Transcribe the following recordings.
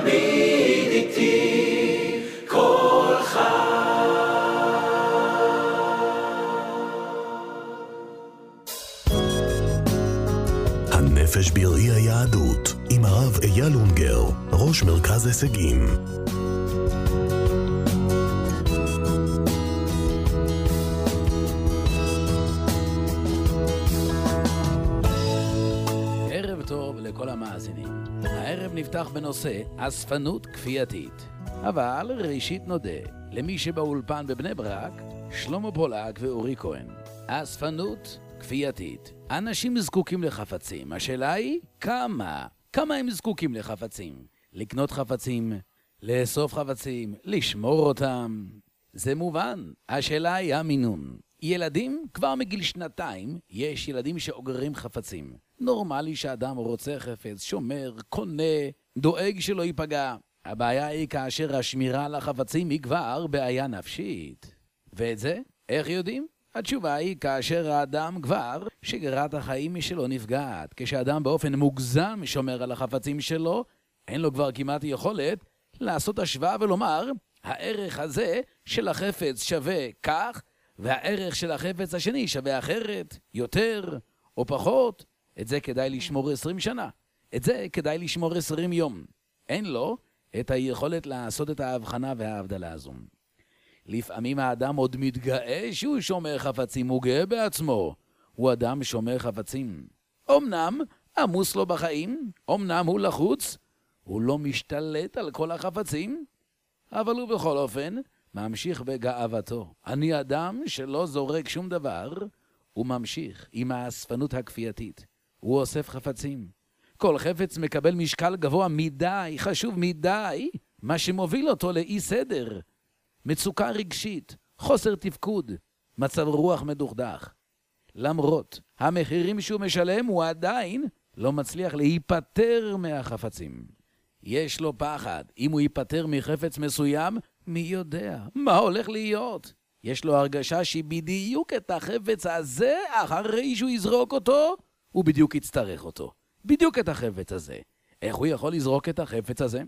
תמיד איתי כל חי. הנפש בראי היהדות עם הרב אייל אונגר, ראש מרכז הישגים. ערב טוב לכל המאזינים. הערב נפתח בנושא אספנות כפייתית. אבל ראשית נודה למי שבאולפן בבני ברק, שלמה פולק ואורי כהן. אספנות כפייתית. אנשים זקוקים לחפצים. השאלה היא כמה הם זקוקים לחפצים. לקנות חפצים, לאסוף חפצים, לשמור אותם. זה מובן. השאלה היא המינון. ילדים, כבר מגיל 2 יש ילדים שאוגרים חפצים. נורמלי שאדם רוצה חפץ, שומר, קונה, דואג שלא ייפגע. הבעיה היא כאשר השמירה על החפצים היא כבר בעיה נפשית. ואת זה, איך יודעים? התשובה היא כאשר האדם כבר שגרת החיים שלו נפגעת. כשאדם באופן מוגזם שומר על החפצים שלו, אין לו כבר כמעט יכולת לעשות השוואה ולומר, הערך הזה של החפץ שווה כך, והערך של החפץ השני שווה אחרת, יותר או פחות. את זה כדאי לשמור 20 שנה. את זה כדאי לשמור 20 יום. אין לו את היכולת לעשות את ההבחנה וההבדלה הזו. לפעמים האדם עוד מתגאה שהוא שומר חפצים, הוא גאה בעצמו. הוא אדם שומר חפצים. אמנם עמוס לו בחיים, אמנם הוא לחוץ, הוא לא משתלט על כל החפצים, אבל הוא בכל אופן ממשיך בגאוותו. אני אדם שלא זורק שום דבר, הוא ממשיך עם האספנות הכפייתית. הוא אוסף חפצים. כל חפץ מקבל משקל גבוה מדי, חשוב מדי, מה שמוביל אותו לאי סדר. מצוקה רגשית, חוסר תפקוד, מצב רוח מדוכדך. למרות המחירים שהוא משלם, הוא עדיין לא מצליח להיפטר מהחפצים. יש לו פחד. אם הוא ייפטר מחפץ מסוים, מי יודע מה הולך להיות? יש לו הרגשה שבדיוק את החפץ הזה, אחרי שהוא יזרוק אותו, הוא בדיוק יצטרך אותו. בדיוק את החפץ הזה. איך הוא יכול לזרוק את החפץ הזה?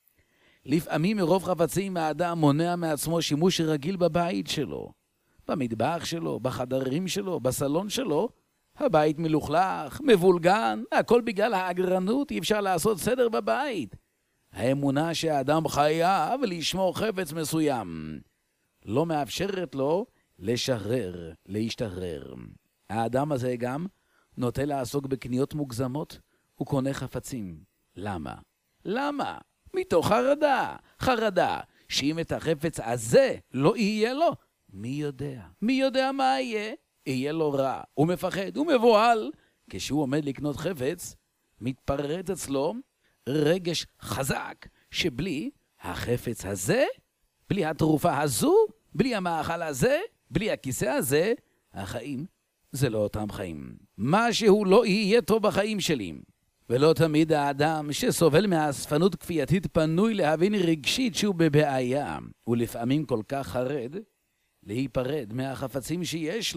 לפעמים מרוב חפצים האדם מונע מעצמו שימוש רגיל בבית שלו. במטבח שלו, בחדרים שלו, בסלון שלו. הבית מלוכלך, מבולגן, הכל בגלל האגרנות, אי אפשר לעשות סדר בבית. האמונה שהאדם חייב לשמור חפץ מסוים לא מאפשרת לו לשחרר, להשתחרר. האדם הזה גם נוטה לעסוק בקניות מוגזמות, הוא קונה חפצים. למה? למה? מתוך חרדה. חרדה שאם את החפץ הזה לא יהיה לו, מי יודע? מי יודע מה יהיה? יהיה לו רע. הוא מפחד, הוא מבוהל. כשהוא עומד לקנות חפץ, מתפרץ אצלו רגש חזק, שבלי החפץ הזה, בלי התרופה הזו, בלי המאכל הזה, בלי הכיסא הזה, החיים זה לא אותם חיים. משהו לא יהיה טוב בחיים שלי. ולא תמיד האדם שסובל מהאספנות כפייתית פנוי להבין רגשית שהוא בבעיה. הוא לפעמים כל כך חרד להיפרד מהחפצים שיש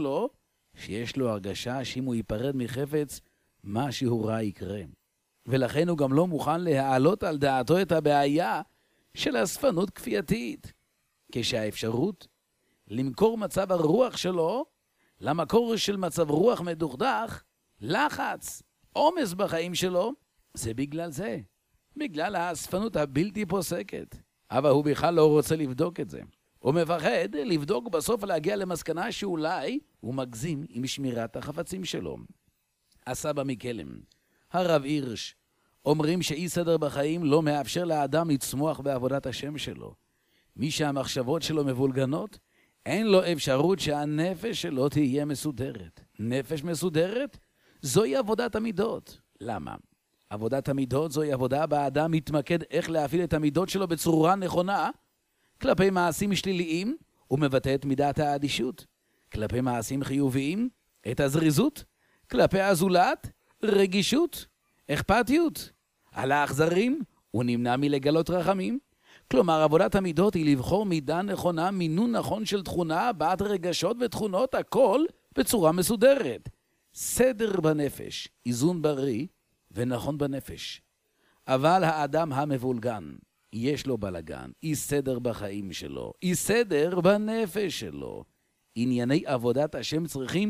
לו הרגשה שאם הוא ייפרד מחפץ, משהו רע יקרה. ולכן הוא גם לא מוכן להעלות על דעתו את הבעיה של אספנות כפייתית. כשהאפשרות למכור מצב הרוח שלו למקור של מצב רוח מדוכדך, לחץ, עומס בחיים שלו, זה בגלל זה. בגלל האספנות הבלתי פוסקת. אבל הוא בכלל לא רוצה לבדוק את זה. הוא מפחד לבדוק בסוף להגיע למסקנה שאולי הוא מגזים עם שמירת החפצים שלו. הסבא מקלם, הרב הירש, אומרים שאי סדר בחיים לא מאפשר לאדם לצמוח בעבודת השם שלו. מי שהמחשבות שלו מבולגנות, אין לו אפשרות שהנפש שלו תהיה מסודרת. נפש מסודרת? זוהי עבודת המידות. למה? עבודת המידות זוהי עבודה בה האדם מתמקד איך להפעיל את המידות שלו בצורה נכונה. כלפי מעשים שליליים הוא מבטא את מידת האדישות. כלפי מעשים חיוביים את הזריזות. כלפי הזולת רגישות, אכפתיות. על האכזרים הוא נמנע מלגלות רחמים. כלומר, עבודת המידות היא לבחור מידה נכונה, מינון נכון של תכונה, בת רגשות ותכונות, הכל בצורה מסודרת. סדר בנפש, איזון בריא ונכון בנפש. אבל האדם המבולגן, יש לו בלגן, אי סדר בחיים שלו, אי סדר בנפש שלו. ענייני עבודת השם צריכים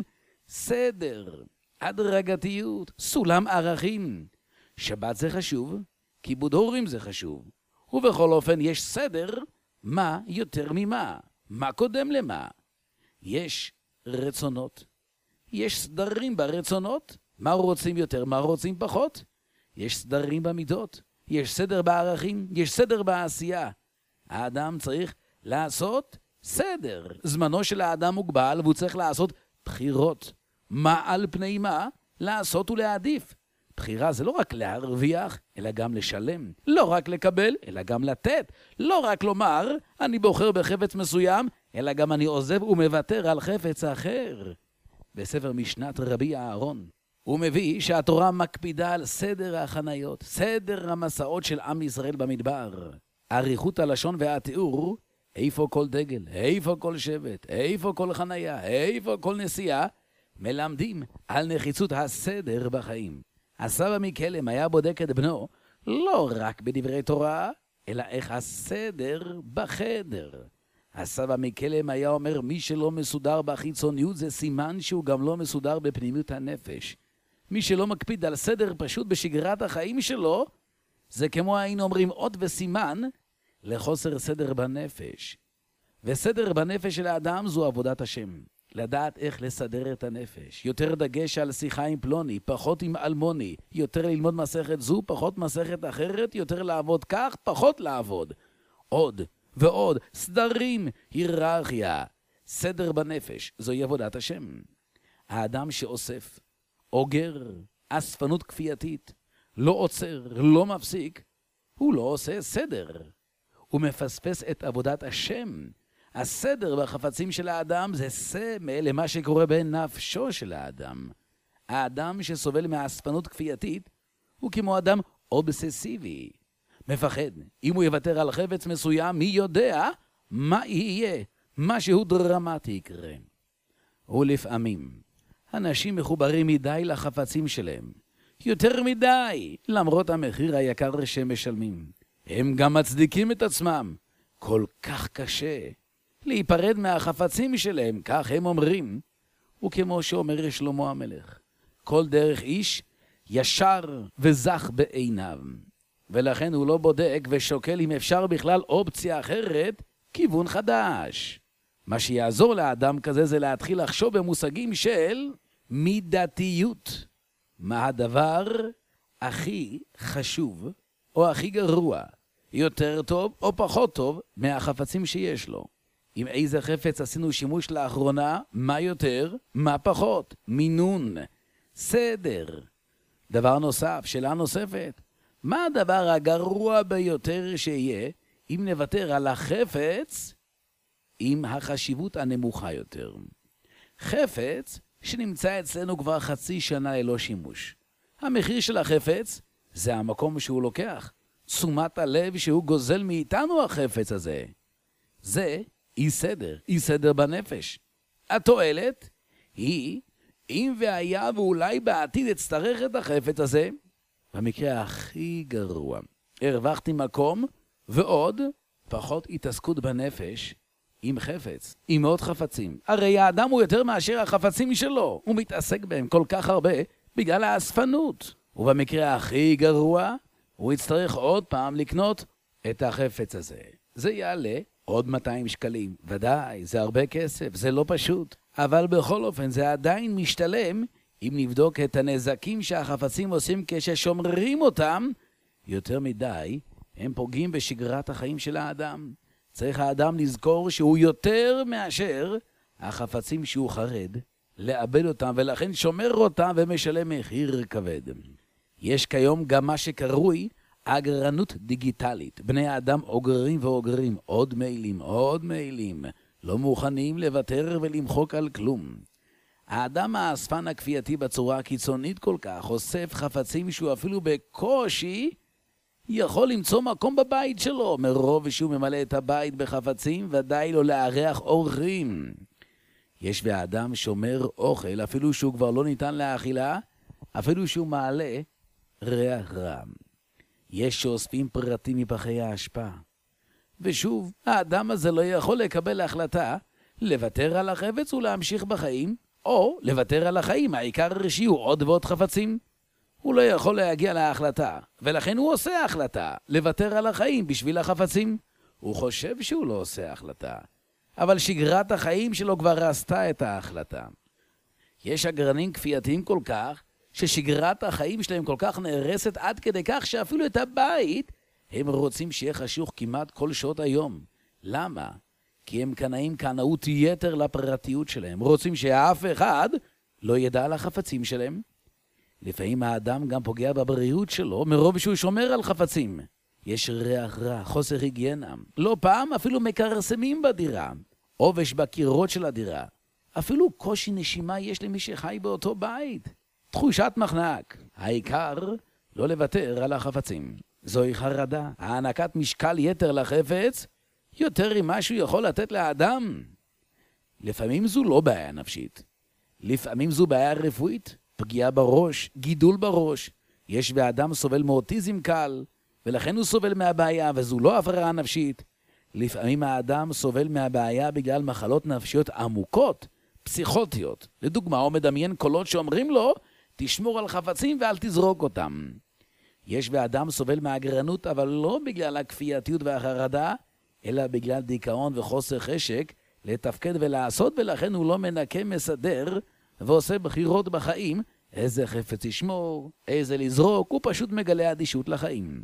סדר, הדרגתיות, סולם ערכים. שבת זה חשוב, כיבוד הורים זה חשוב. ובכל אופן יש סדר, מה יותר ממה, מה קודם למה. יש רצונות, יש סדרים ברצונות, מה רוצים יותר, מה רוצים פחות. יש סדרים במידות, יש סדר בערכים, יש סדר בעשייה. האדם צריך לעשות סדר. זמנו של האדם מוגבל והוא צריך לעשות בחירות. מה על פני מה? לעשות ולהעדיף. בחירה זה לא רק להרוויח, אלא גם לשלם. לא רק לקבל, אלא גם לתת. לא רק לומר, אני בוחר בחפץ מסוים, אלא גם אני עוזב ומוותר על חפץ אחר. בספר משנת רבי אהרון, הוא מביא שהתורה מקפידה על סדר החניות, סדר המסעות של עם ישראל במדבר. אריכות הלשון והתיאור, איפה כל דגל, איפה כל שבט, איפה כל חניה, איפה כל נסיעה, מלמדים על נחיצות הסדר בחיים. הסבא מקלם היה בודק את בנו לא רק בדברי תורה, אלא איך הסדר בחדר. הסבא מקלם היה אומר, מי שלא מסודר בחיצוניות זה סימן שהוא גם לא מסודר בפנימיות הנפש. מי שלא מקפיד על סדר פשוט בשגרת החיים שלו, זה כמו היינו אומרים עוד וסימן לחוסר סדר בנפש. וסדר בנפש של האדם זו עבודת השם. לדעת איך לסדר את הנפש. יותר דגש על שיחה עם פלוני, פחות עם אלמוני. יותר ללמוד מסכת זו, פחות מסכת אחרת. יותר לעבוד כך, פחות לעבוד. עוד ועוד, סדרים, היררכיה. סדר בנפש, זוהי עבודת השם. האדם שאוסף, אוגר, אספנות כפייתית, לא עוצר, לא מפסיק, הוא לא עושה סדר. הוא מפספס את עבודת השם. הסדר בחפצים של האדם זה סמל למה שקורה בנפשו של האדם. האדם שסובל מהאספנות כפייתית הוא כמו אדם אובססיבי. מפחד, אם הוא יוותר על חפץ מסוים, מי יודע מה יהיה, משהו דרמטי יקרה. ולפעמים, אנשים מחוברים מדי לחפצים שלהם. יותר מדי, למרות המחיר היקר שהם משלמים. הם גם מצדיקים את עצמם. כל כך קשה להיפרד מהחפצים שלהם, כך הם אומרים. וכמו שאומר שלמה המלך, כל דרך איש ישר וזך בעיניו. ולכן הוא לא בודק ושוקל אם אפשר בכלל אופציה אחרת, כיוון חדש. מה שיעזור לאדם כזה זה להתחיל לחשוב במושגים של מידתיות. מה הדבר הכי חשוב או הכי גרוע, יותר טוב או פחות טוב מהחפצים שיש לו. עם איזה חפץ עשינו שימוש לאחרונה, מה יותר, מה פחות, מינון, סדר. דבר נוסף, שאלה נוספת, מה הדבר הגרוע ביותר שיהיה אם נוותר על החפץ עם החשיבות הנמוכה יותר? חפץ שנמצא אצלנו כבר חצי שנה ללא שימוש. המחיר של החפץ זה המקום שהוא לוקח. תשומת הלב שהוא גוזל מאיתנו החפץ הזה. זה אי סדר, אי סדר בנפש. התועלת היא, אם והיה ואולי בעתיד אצטרך את החפץ הזה, במקרה הכי גרוע, הרווחתי מקום ועוד פחות התעסקות בנפש עם חפץ, עם מאוד חפצים. הרי האדם הוא יותר מאשר החפצים שלו, הוא מתעסק בהם כל כך הרבה בגלל האספנות. ובמקרה הכי גרוע, הוא יצטרך עוד פעם לקנות את החפץ הזה. זה יעלה עוד 200 שקלים. ודאי, זה הרבה כסף, זה לא פשוט. אבל בכל אופן זה עדיין משתלם אם נבדוק את הנזקים שהחפצים עושים כששומרים אותם. יותר מדי, הם פוגעים בשגרת החיים של האדם. צריך האדם לזכור שהוא יותר מאשר החפצים שהוא חרד, לאבד אותם ולכן שומר אותם ומשלם מחיר כבד. יש כיום גם מה שקרוי אגרנות דיגיטלית. בני האדם אוגרים ואוגרים, עוד מיילים, עוד מיילים, לא מוכנים לוותר ולמחוק על כלום. האדם האספן הכפייתי בצורה הקיצונית כל כך אוסף חפצים שהוא אפילו בקושי יכול למצוא מקום בבית שלו, מרוב שהוא ממלא את הבית בחפצים, ודאי לא לארח אורחים. יש והאדם שומר אוכל, אפילו שהוא כבר לא ניתן לאכילה, אפילו שהוא מעלה ריח רע. יש שאוספים פרטים מפחי האשפה. ושוב, האדם הזה לא יכול לקבל החלטה לוותר על החפץ ולהמשיך בחיים, או לוותר על החיים, העיקר שיהיו עוד ועוד חפצים. הוא לא יכול להגיע להחלטה, ולכן הוא עושה החלטה לוותר על החיים בשביל החפצים. הוא חושב שהוא לא עושה החלטה, אבל שגרת החיים שלו כבר עשתה את ההחלטה. יש אגרנים כפייתיים כל כך, ששגרת החיים שלהם כל כך נהרסת עד כדי כך שאפילו את הבית הם רוצים שיהיה חשוך כמעט כל שעות היום. למה? כי הם קנאים קנאות יתר לפרטיות שלהם. רוצים שאף אחד לא ידע על החפצים שלהם. לפעמים האדם גם פוגע בבריאות שלו מרוב שהוא שומר על חפצים. יש ריח רע, חוסר היגיינה. לא פעם אפילו מקרסמים בדירה, עובש בקירות של הדירה. אפילו קושי נשימה יש למי שחי באותו בית. תחושת מחנק. העיקר לא לוותר על החפצים. זוהי חרדה, הענקת משקל יתר לחפץ, יותר ממה שהוא יכול לתת לאדם. לפעמים זו לא בעיה נפשית. לפעמים זו בעיה רפואית, פגיעה בראש, גידול בראש. יש באדם סובל מאוטיזם קל, ולכן הוא סובל מהבעיה, וזו לא הפרעה נפשית. לפעמים האדם סובל מהבעיה בגלל מחלות נפשיות עמוקות, פסיכוטיות. לדוגמה, הוא מדמיין קולות שאומרים לו, תשמור על חפצים ואל תזרוק אותם. יש באדם סובל מהגרנות, אבל לא בגלל הכפייתיות והחרדה, אלא בגלל דיכאון וחוסר חשק לתפקד ולעשות, ולכן הוא לא מנקה, מסדר, ועושה בחירות בחיים, איזה חפץ ישמור, איזה לזרוק, הוא פשוט מגלה אדישות לחיים.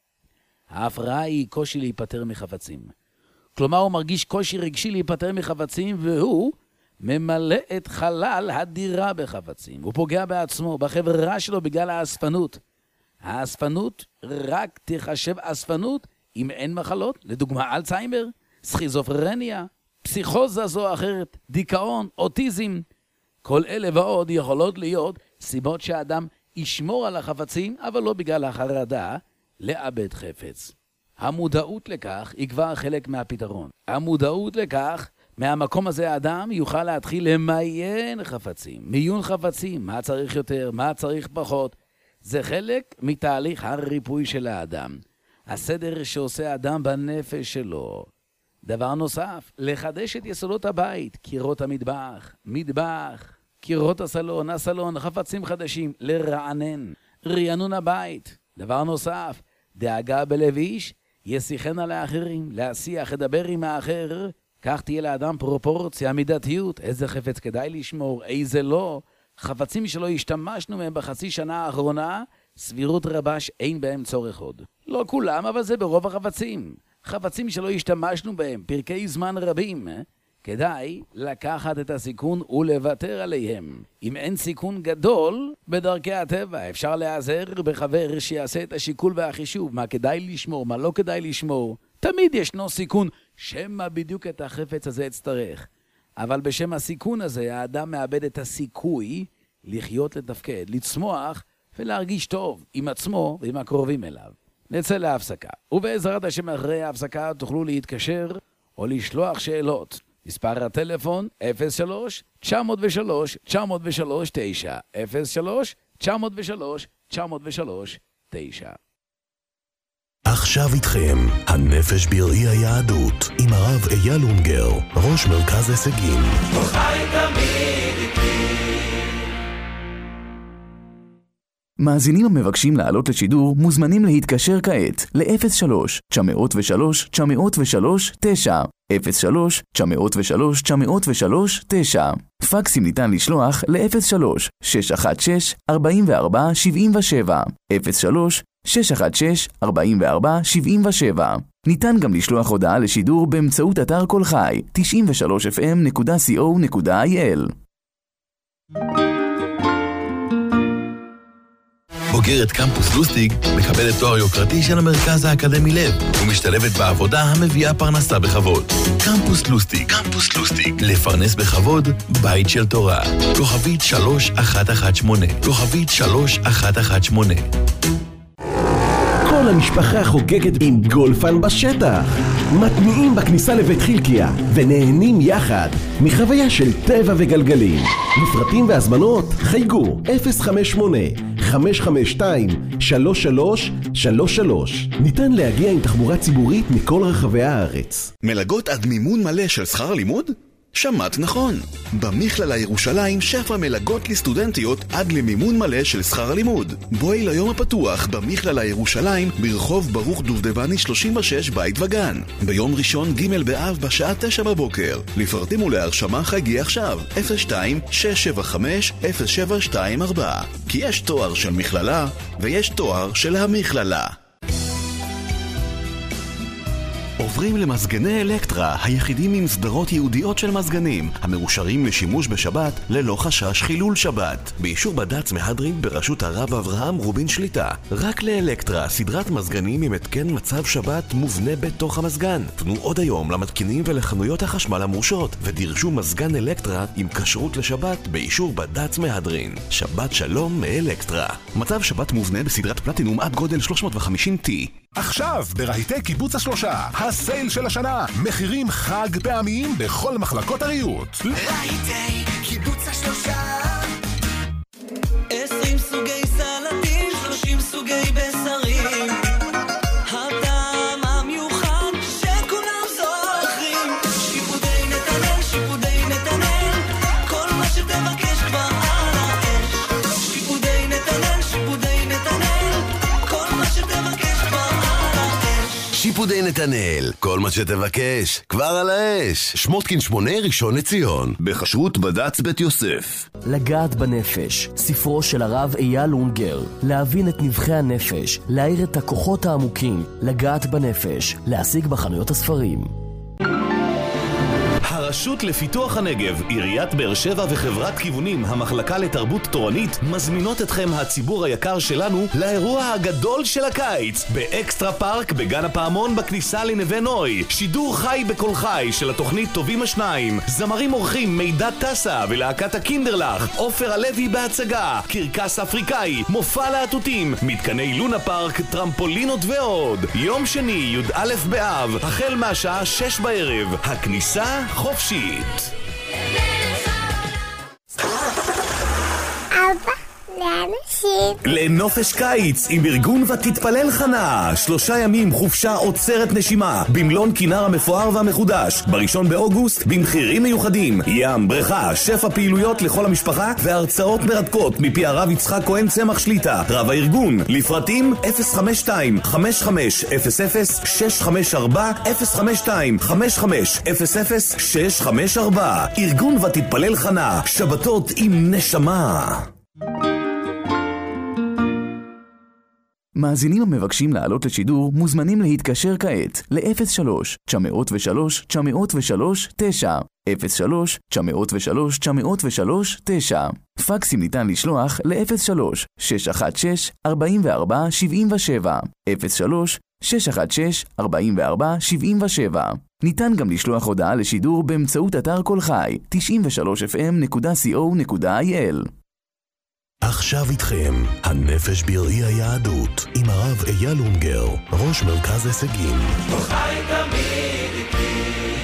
ההפרעה היא קושי להיפטר מחפצים. כלומר, הוא מרגיש קושי רגשי להיפטר מחפצים, והוא ממלא את חלל הדירה בחפצים. הוא פוגע בעצמו, בחברה שלו, בגלל האספנות. האספנות רק תחשב אספנות אם אין מחלות, לדוגמה אלצהיימר, סכיזופרניה, פסיכוזה זו או אחרת, דיכאון, אוטיזם. כל אלה ועוד יכולות להיות סיבות שהאדם ישמור על החפצים, אבל לא בגלל החרדה לאבד חפץ. המודעות לכך היא כבר חלק מהפתרון. המודעות לכך, מהמקום הזה האדם יוכל להתחיל למיין חפצים, מיון חפצים, מה צריך יותר, מה צריך פחות. זה חלק מתהליך הריפוי של האדם. הסדר שעושה האדם בנפש שלו. דבר נוסף, לחדש את יסודות הבית, קירות המטבח, מטבח, קירות הסלון, חפצים חדשים, לרענן, רענון הבית. דבר נוסף, דאגה בלב איש, ישיחנה לאחרים, להשיח, לדבר עם האחר, כך תהיה לאדם פרופורציה, מידתיות, איזה חפץ כדאי לשמור, איזה לא. חפצים שלא השתמשנו מהם בחצי שנה האחרונה, סבירות רבה שאין בהם צורך עוד. לא כולם, אבל זה ברוב החפצים. חפצים שלא השתמשנו בהם פרקי זמן רבים, כדאי לקחת את הסיכון ולוותר עליהם. אם אין סיכון גדול, בדרכי הטבע אפשר להיעזר בחבר שיעשה את השיקול והחישוב, מה כדאי לשמור, מה לא כדאי לשמור. תמיד ישנו סיכון, שמה בדיוק את החפץ הזה אצטרך. אבל בשם הסיכון הזה, האדם מאבד את הסיכוי לחיות, לתפקד, לצמוח ולהרגיש טוב עם עצמו ועם הקרובים אליו. נצא להפסקה, ובעזרת השם אחרי ההפסקה תוכלו להתקשר או לשלוח שאלות. מספר הטלפון 03-903-903-9 03-903-903-9. עכשיו איתכם, הנפש בראי היהדות, עם הרב אייל אונגר, ראש מרכז הישגים. חי תמיד איתי. מאזינים המבקשים לעלות לשידור מוזמנים להתקשר כעת ל-03-903-903-9 03-903-903-9. פקסים ניתן לשלוח ל-03-616-4477 03-616-4477. ניתן גם לשלוח הודעה לשידור באמצעות אתר כל חי 93fm.co.il. בוגרת קמפוס לוסטיג מקבלת תואר יוקרתי של המרכז האקדמי לב ומשתלבת בעבודה המביאה פרנסה בכבוד. קמפוס לוסטיג, קמפוס לוסטיג, לפרנס בכבוד, בית של תורה. כוכבית 3118, כוכבית 3118. כל המשפחה חוגגת עם גולפן בשטח. מתניעים בכניסה לבית חילקיה ונהנים יחד מחוויה של טבע וגלגלים. לפרטים והזמנות חייגו 058 ניתן להגיע עם תחבורה ציבורית מכל רחבי הארץ. מלגות עד מימון מלא של שכר לימוד? שמעת נכון. במכללה ירושלים שפע מלגות לסטודנטיות עד למימון מלא של שכר הלימוד. בואי ליום הפתוח במכללה ירושלים ברחוב ברוך דובדבני 36 בית וגן. ביום ראשון ג' באב בשעה 9 בבוקר. לפרטים ולהרשמה חגי עכשיו 02-675-0724. כי יש תואר של מכללה ויש תואר של המכללה. עוברים למזגני אלקטרה, היחידים עם סדרות ייעודיות של מזגנים, המאושרים לשימוש בשבת ללא חשש חילול שבת. באישור בד"ץ מהדרין בראשות הרב אברהם רובין שליטה. רק לאלקטרה, סדרת מזגנים עם התקן מצב שבת מובנה בתוך המזגן. פנו עוד היום למתקינים ולחנויות החשמל המורשות, ודרשו מזגן אלקטרה עם כשרות לשבת באישור בד"ץ מהדרין. שבת שלום מאלקטרה. מצב שבת מובנה בסדרת פלטינום עד גודל 350T. עכשיו ברהיטי קיבוץ השלושה, הסייל של השנה, מחירים חג פעמיים בכל מחלקות הריהוט. רהיטי קיבוץ השלושה, 20 סוגי סלטים, 30 סוגי בשרים, הטעם המיוחד שכולם זוכרים. שיפודי נתנאל, שיפודי נתנאל, כל מה שתבקש כבר על האש. שיפודי נתנאל, שיפודי נתנאל, כל מה שתבקש שיפודי נתנאל, כל מה שתבקש, כבר על האש. שמותקין 8 ראשון לציון, בחשרות בד"ץ בית יוסף. לגעת בנפש, ספרו של הרב אייל אונגר. להבין את נבחי הנפש, להאיר את הכוחות העמוקים. לגעת בנפש, להשיג בחנויות הספרים. הרשות לפיתוח הנגב, עיריית באר שבע וחברת כיוונים, המחלקה לתרבות תורנית, מזמינות אתכם הציבור היקר שלנו לאירוע הגדול של הקיץ באקסטרה פארק בגן הפעמון בכניסה לנווה נוי. שידור חי בכל חי של התוכנית טובים השניים, זמרים אורחים מידע טסה ולהקת הקינדרלך, עופר הלוי בהצגה, קרקס אפריקאי, מופע להטוטים, מתקני לונה פארק, טרמפולינות ועוד. יום שני י"א באב, החל מהשעה 6 בערב. הכניסה חופשית. אבא, לאן נוסעים? לנופש קיץ עם ארגון ותתפלל חנה. 3 ימים חופשה עוצרת נשימה במלון כינר המפואר והמחודש. ב1 באוגוסט במחירים מיוחדים, ים, בריכה, שפע פעילויות לכל המשפחה והרצאות מרתקות מפי הרב יצחק כהן צמח שליטה, רב הארגון. לפרטים 052-500-654 ארגון ותתפלל חנה, שבתות עם נשמה. מאזינים המבקשים לעלות לשידור מוזמנים להתקשר כעת ל-03-903-903-9 03-903-903-9. פקסים ניתן לשלוח ל-03-616-4477 03-616-4477. ניתן גם לשלוח הודעה לשידור באמצעות אתר כל חי 93fm.co.il. עכשיו איתכם, הנפש בראי היהדות, עם הרב אייל אונגר, ראש מרכז הישגים. חי תמיד איתי.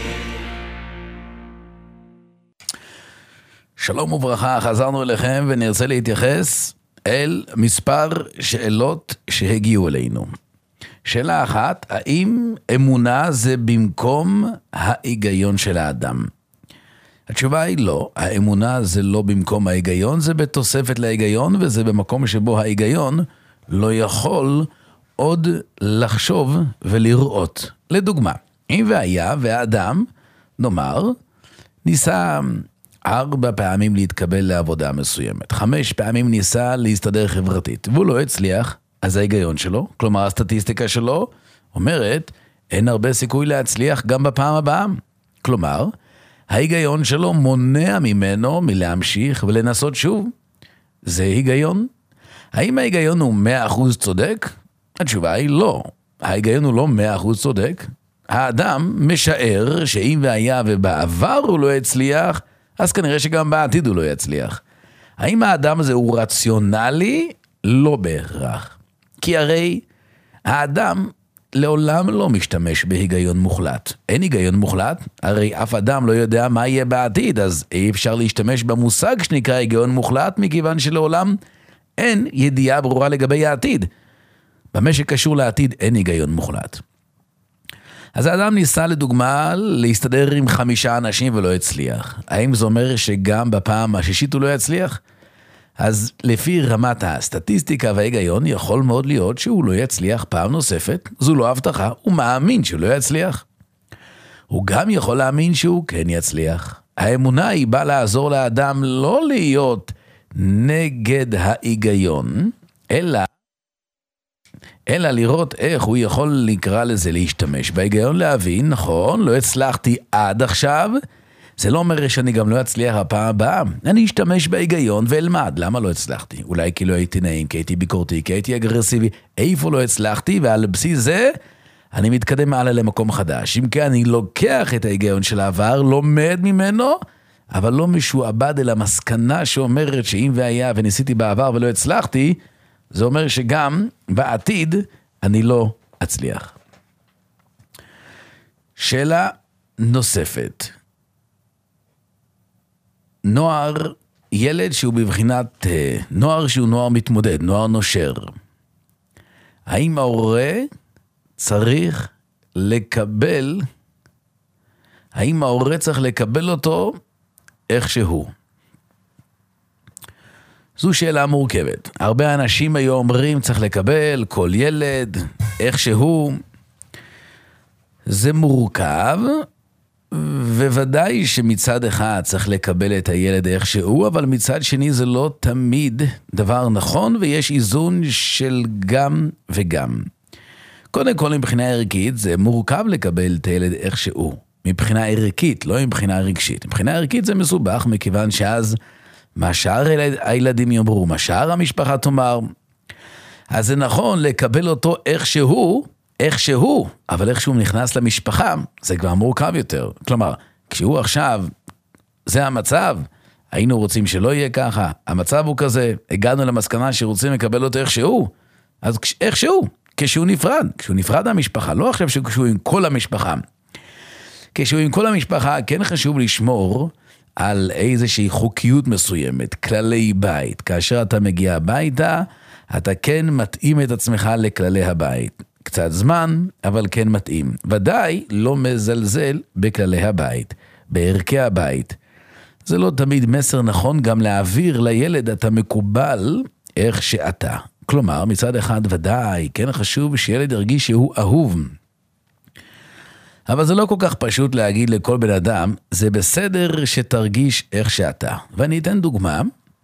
שלום וברכה, חזרנו אליכם ונרצה להתייחס אל מספר שאלות שהגיעו אלינו. שאלה אחת, האם אמונה זה במקום ההיגיון של האדם? התשובה היא לא, האמונה זה לא במקום ההיגיון, זה בתוספת להיגיון, וזה במקום שבו ההיגיון לא יכול עוד לחשוב ולראות. לדוגמה, אם והיה והאדם, נאמר, ניסה 4 פעמים להתקבל לעבודה מסוימת, 5 פעמים ניסה להסתדר חברתית, והוא לא הצליח, אז ההיגיון שלו, כלומר הסטטיסטיקה שלו, אומרת, אין הרבה סיכוי להצליח גם בפעם הבאה. כלומר, ההיגיון שלו מונע ממנו מלהמשיך ולנסות שוב. זה היגיון? האם ההיגיון הוא 100% צודק? התשובה היא לא. ההיגיון הוא לא 100% צודק. האדם משער שאם והיה ובעבר הוא לא יצליח, אז כנראה שגם בעתיד הוא לא יצליח. האם האדם הזה הוא רציונלי? לא בהכרח. כי הרי האדם לעולם לא משתמש בהיגיון מוחלט. אין היגיון מוחלט, הרי אף אדם לא יודע מה יהיה בעתיד, אז אי אפשר להשתמש במושג שנקרא היגיון מוחלט, מכיוון שלעולם אין ידיעה ברורה לגבי העתיד. במה שקשור לעתיד אין היגיון מוחלט. אז האדם ניסה לדוגמה להסתדר עם 5 אנשים ולא הצליח. האם זה אומר שגם בפעם השישית הוא לא יצליח? אז לפי רמת הסטטיסטיקה וההיגיון יכול מאוד להיות שהוא לא יצליח פעם נוספת. זו לא הבטחה, הוא מאמין שהוא לא יצליח. הוא גם יכול להאמין שהוא כן יצליח. האמונה היא באה לעזור לאדם לא להיות נגד ההיגיון, אלא לראות איך הוא יכול לקרוא לזה להשתמש בהיגיון, להבין, נכון, לא הצלחתי עד עכשיו, זה לא אומר שאני גם לא אצליח הפעם הבאה, אני אשתמש בהיגיון ואלמד, למה לא הצלחתי? אולי כי לא הייתי נעים, כי הייתי ביקורתי, כי הייתי אגרסיבי, איפה לא הצלחתי, ועל בסיס זה אני מתקדם מעלה למקום חדש. אם כן, אני לוקח את ההיגיון של העבר, לומד ממנו, אבל לא משועבד אל המסקנה שאומרת שאם והיה וניסיתי בעבר ולא הצלחתי, זה אומר שגם בעתיד אני לא אצליח. שאלה נוספת. נוער, ילד שהוא בבחינת נוער שהוא נוער מתמודד, נוער נושר. האם ההורה צריך לקבל, האם ההורה צריך לקבל אותו איך שהוא? זו שאלה מורכבת. הרבה אנשים היום אומרים צריך לקבל כל ילד איך שהוא. זה מורכב, וודאי שמצד אחד צריך לקבל את הילד איך שהוא, אבל מצד שני זה לא תמיד דבר נכון, ויש איזון של גם וגם. קודם כל, מבחינה ערכית, זה מורכב לקבל את הילד איך שהוא. מבחינה ערכית, לא מבחינה רגשית. מבחינה ערכית זה מסובך, מכיוון שאז מה שאר הילדים יאמרו, מה שאר המשפחה תאמר. אז זה נכון לקבל אותו איך שהוא, אבל איך שהוא נכנס למשפחה, זה כבר מורכב יותר. כלומר, כשהוא עכשיו, זה המצב, היינו רוצים שלא יהיה ככה, המצב הוא כזה, הגענו למסקנה שרוצים לקבל אותו איך שהוא, אז איך שהוא, כשהוא נפרד מהמשפחה, לא עכשיו כשהוא עם כל המשפחה. כשהוא עם כל המשפחה, כן חשוב לשמור על איזושהי חוקיות מסוימת, כללי בית. כאשר אתה מגיע הביתה, אתה כן מתאים את עצמך לכללי הבית. קצת זמן, אבל כן מתאים. ודאי לא מזלזל בכללי הבית, בערכי הבית. זה לא תמיד מסר נכון גם להעביר לילד אתה מקובל איך שאתה. כלומר, מצד אחד ודאי, כן חשוב שילד ירגיש שהוא אהוב. אבל זה לא כל כך פשוט להגיד לכל בן אדם, זה בסדר שתרגיש איך שאתה. ואני אתן דוגמה,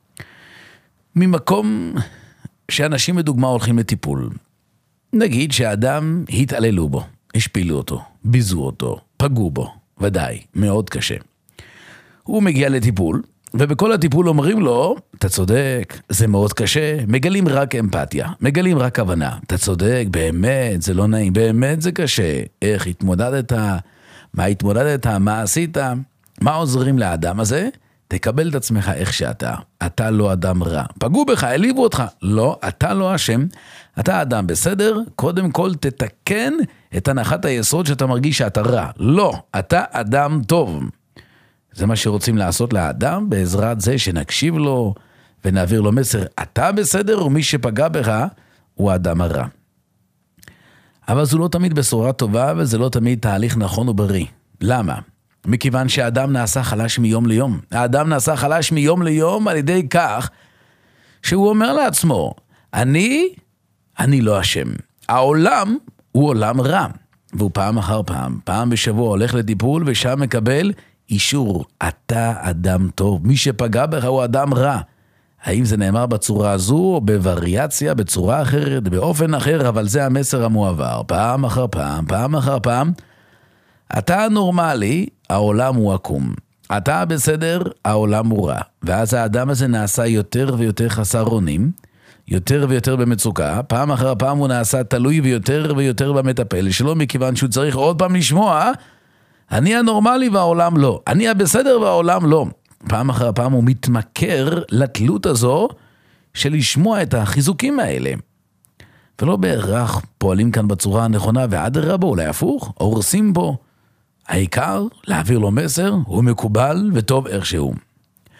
ממקום שאנשים לדוגמה הולכים לטיפול. נגיד שהאדם התעללו בו, השפילו אותו, ביזו אותו, פגעו בו, ודאי, מאוד קשה. הוא מגיע לטיפול, ובכל הטיפול אומרים לו, אתה צודק, זה מאוד קשה, מגלים רק אמפתיה, מגלים רק הבנה, אתה צודק, באמת, זה לא נעים, באמת זה קשה, איך התמודדת, מה התמודדת, מה עשית, מה עוזרים לאדם הזה? תקבל את עצמך איך שאתה, אתה לא אדם רע, פגעו בך, העליבו אותך, לא, אתה לא אשם, אתה אדם בסדר, קודם כל תתקן את הנחת היסוד שאתה מרגיש שאתה רע, לא, אתה אדם טוב. זה מה שרוצים לעשות לאדם, בעזרת זה שנקשיב לו ונעביר לו מסר, אתה בסדר ומי שפגע בך הוא האדם הרע. אבל זו לא תמיד בשורה טובה וזה לא תמיד תהליך נכון ובריא. למה? מכיוון שהאדם נעשה חלש מיום ליום. האדם נעשה חלש מיום ליום על ידי כך שהוא אומר לעצמו, אני לא אשם. העולם הוא עולם רע. והוא פעם אחר פעם בשבוע הולך לטיפול ושם מקבל אישור, אתה אדם טוב, מי שפגע בך הוא אדם רע. האם זה נאמר בצורה הזו או בווריאציה, בצורה אחרת, באופן אחר, אבל זה המסר המועבר, פעם אחר פעם, אתה נורמלי, העולם הוא עקום. אתה בסדר, העולם הוא רע. ואז האדם הזה נעשה יותר ויותר חסר אונים, יותר ויותר במצוקה, פעם אחר פעם הוא נעשה תלוי ויותר ויותר במטפל שלו, מכיוון שהוא צריך עוד פעם לשמוע, אני הנורמלי והעולם לא. אני הבסדר והעולם לא. פעם אחר פעם הוא מתמכר לתלות הזו של לשמוע את החיזוקים האלה. ולא בהכרח פועלים כאן בצורה הנכונה, ועד הרבה אולי הפוך, הורסים בו. העיקר להעביר לו מסר, הוא מקובל וטוב איך שהוא.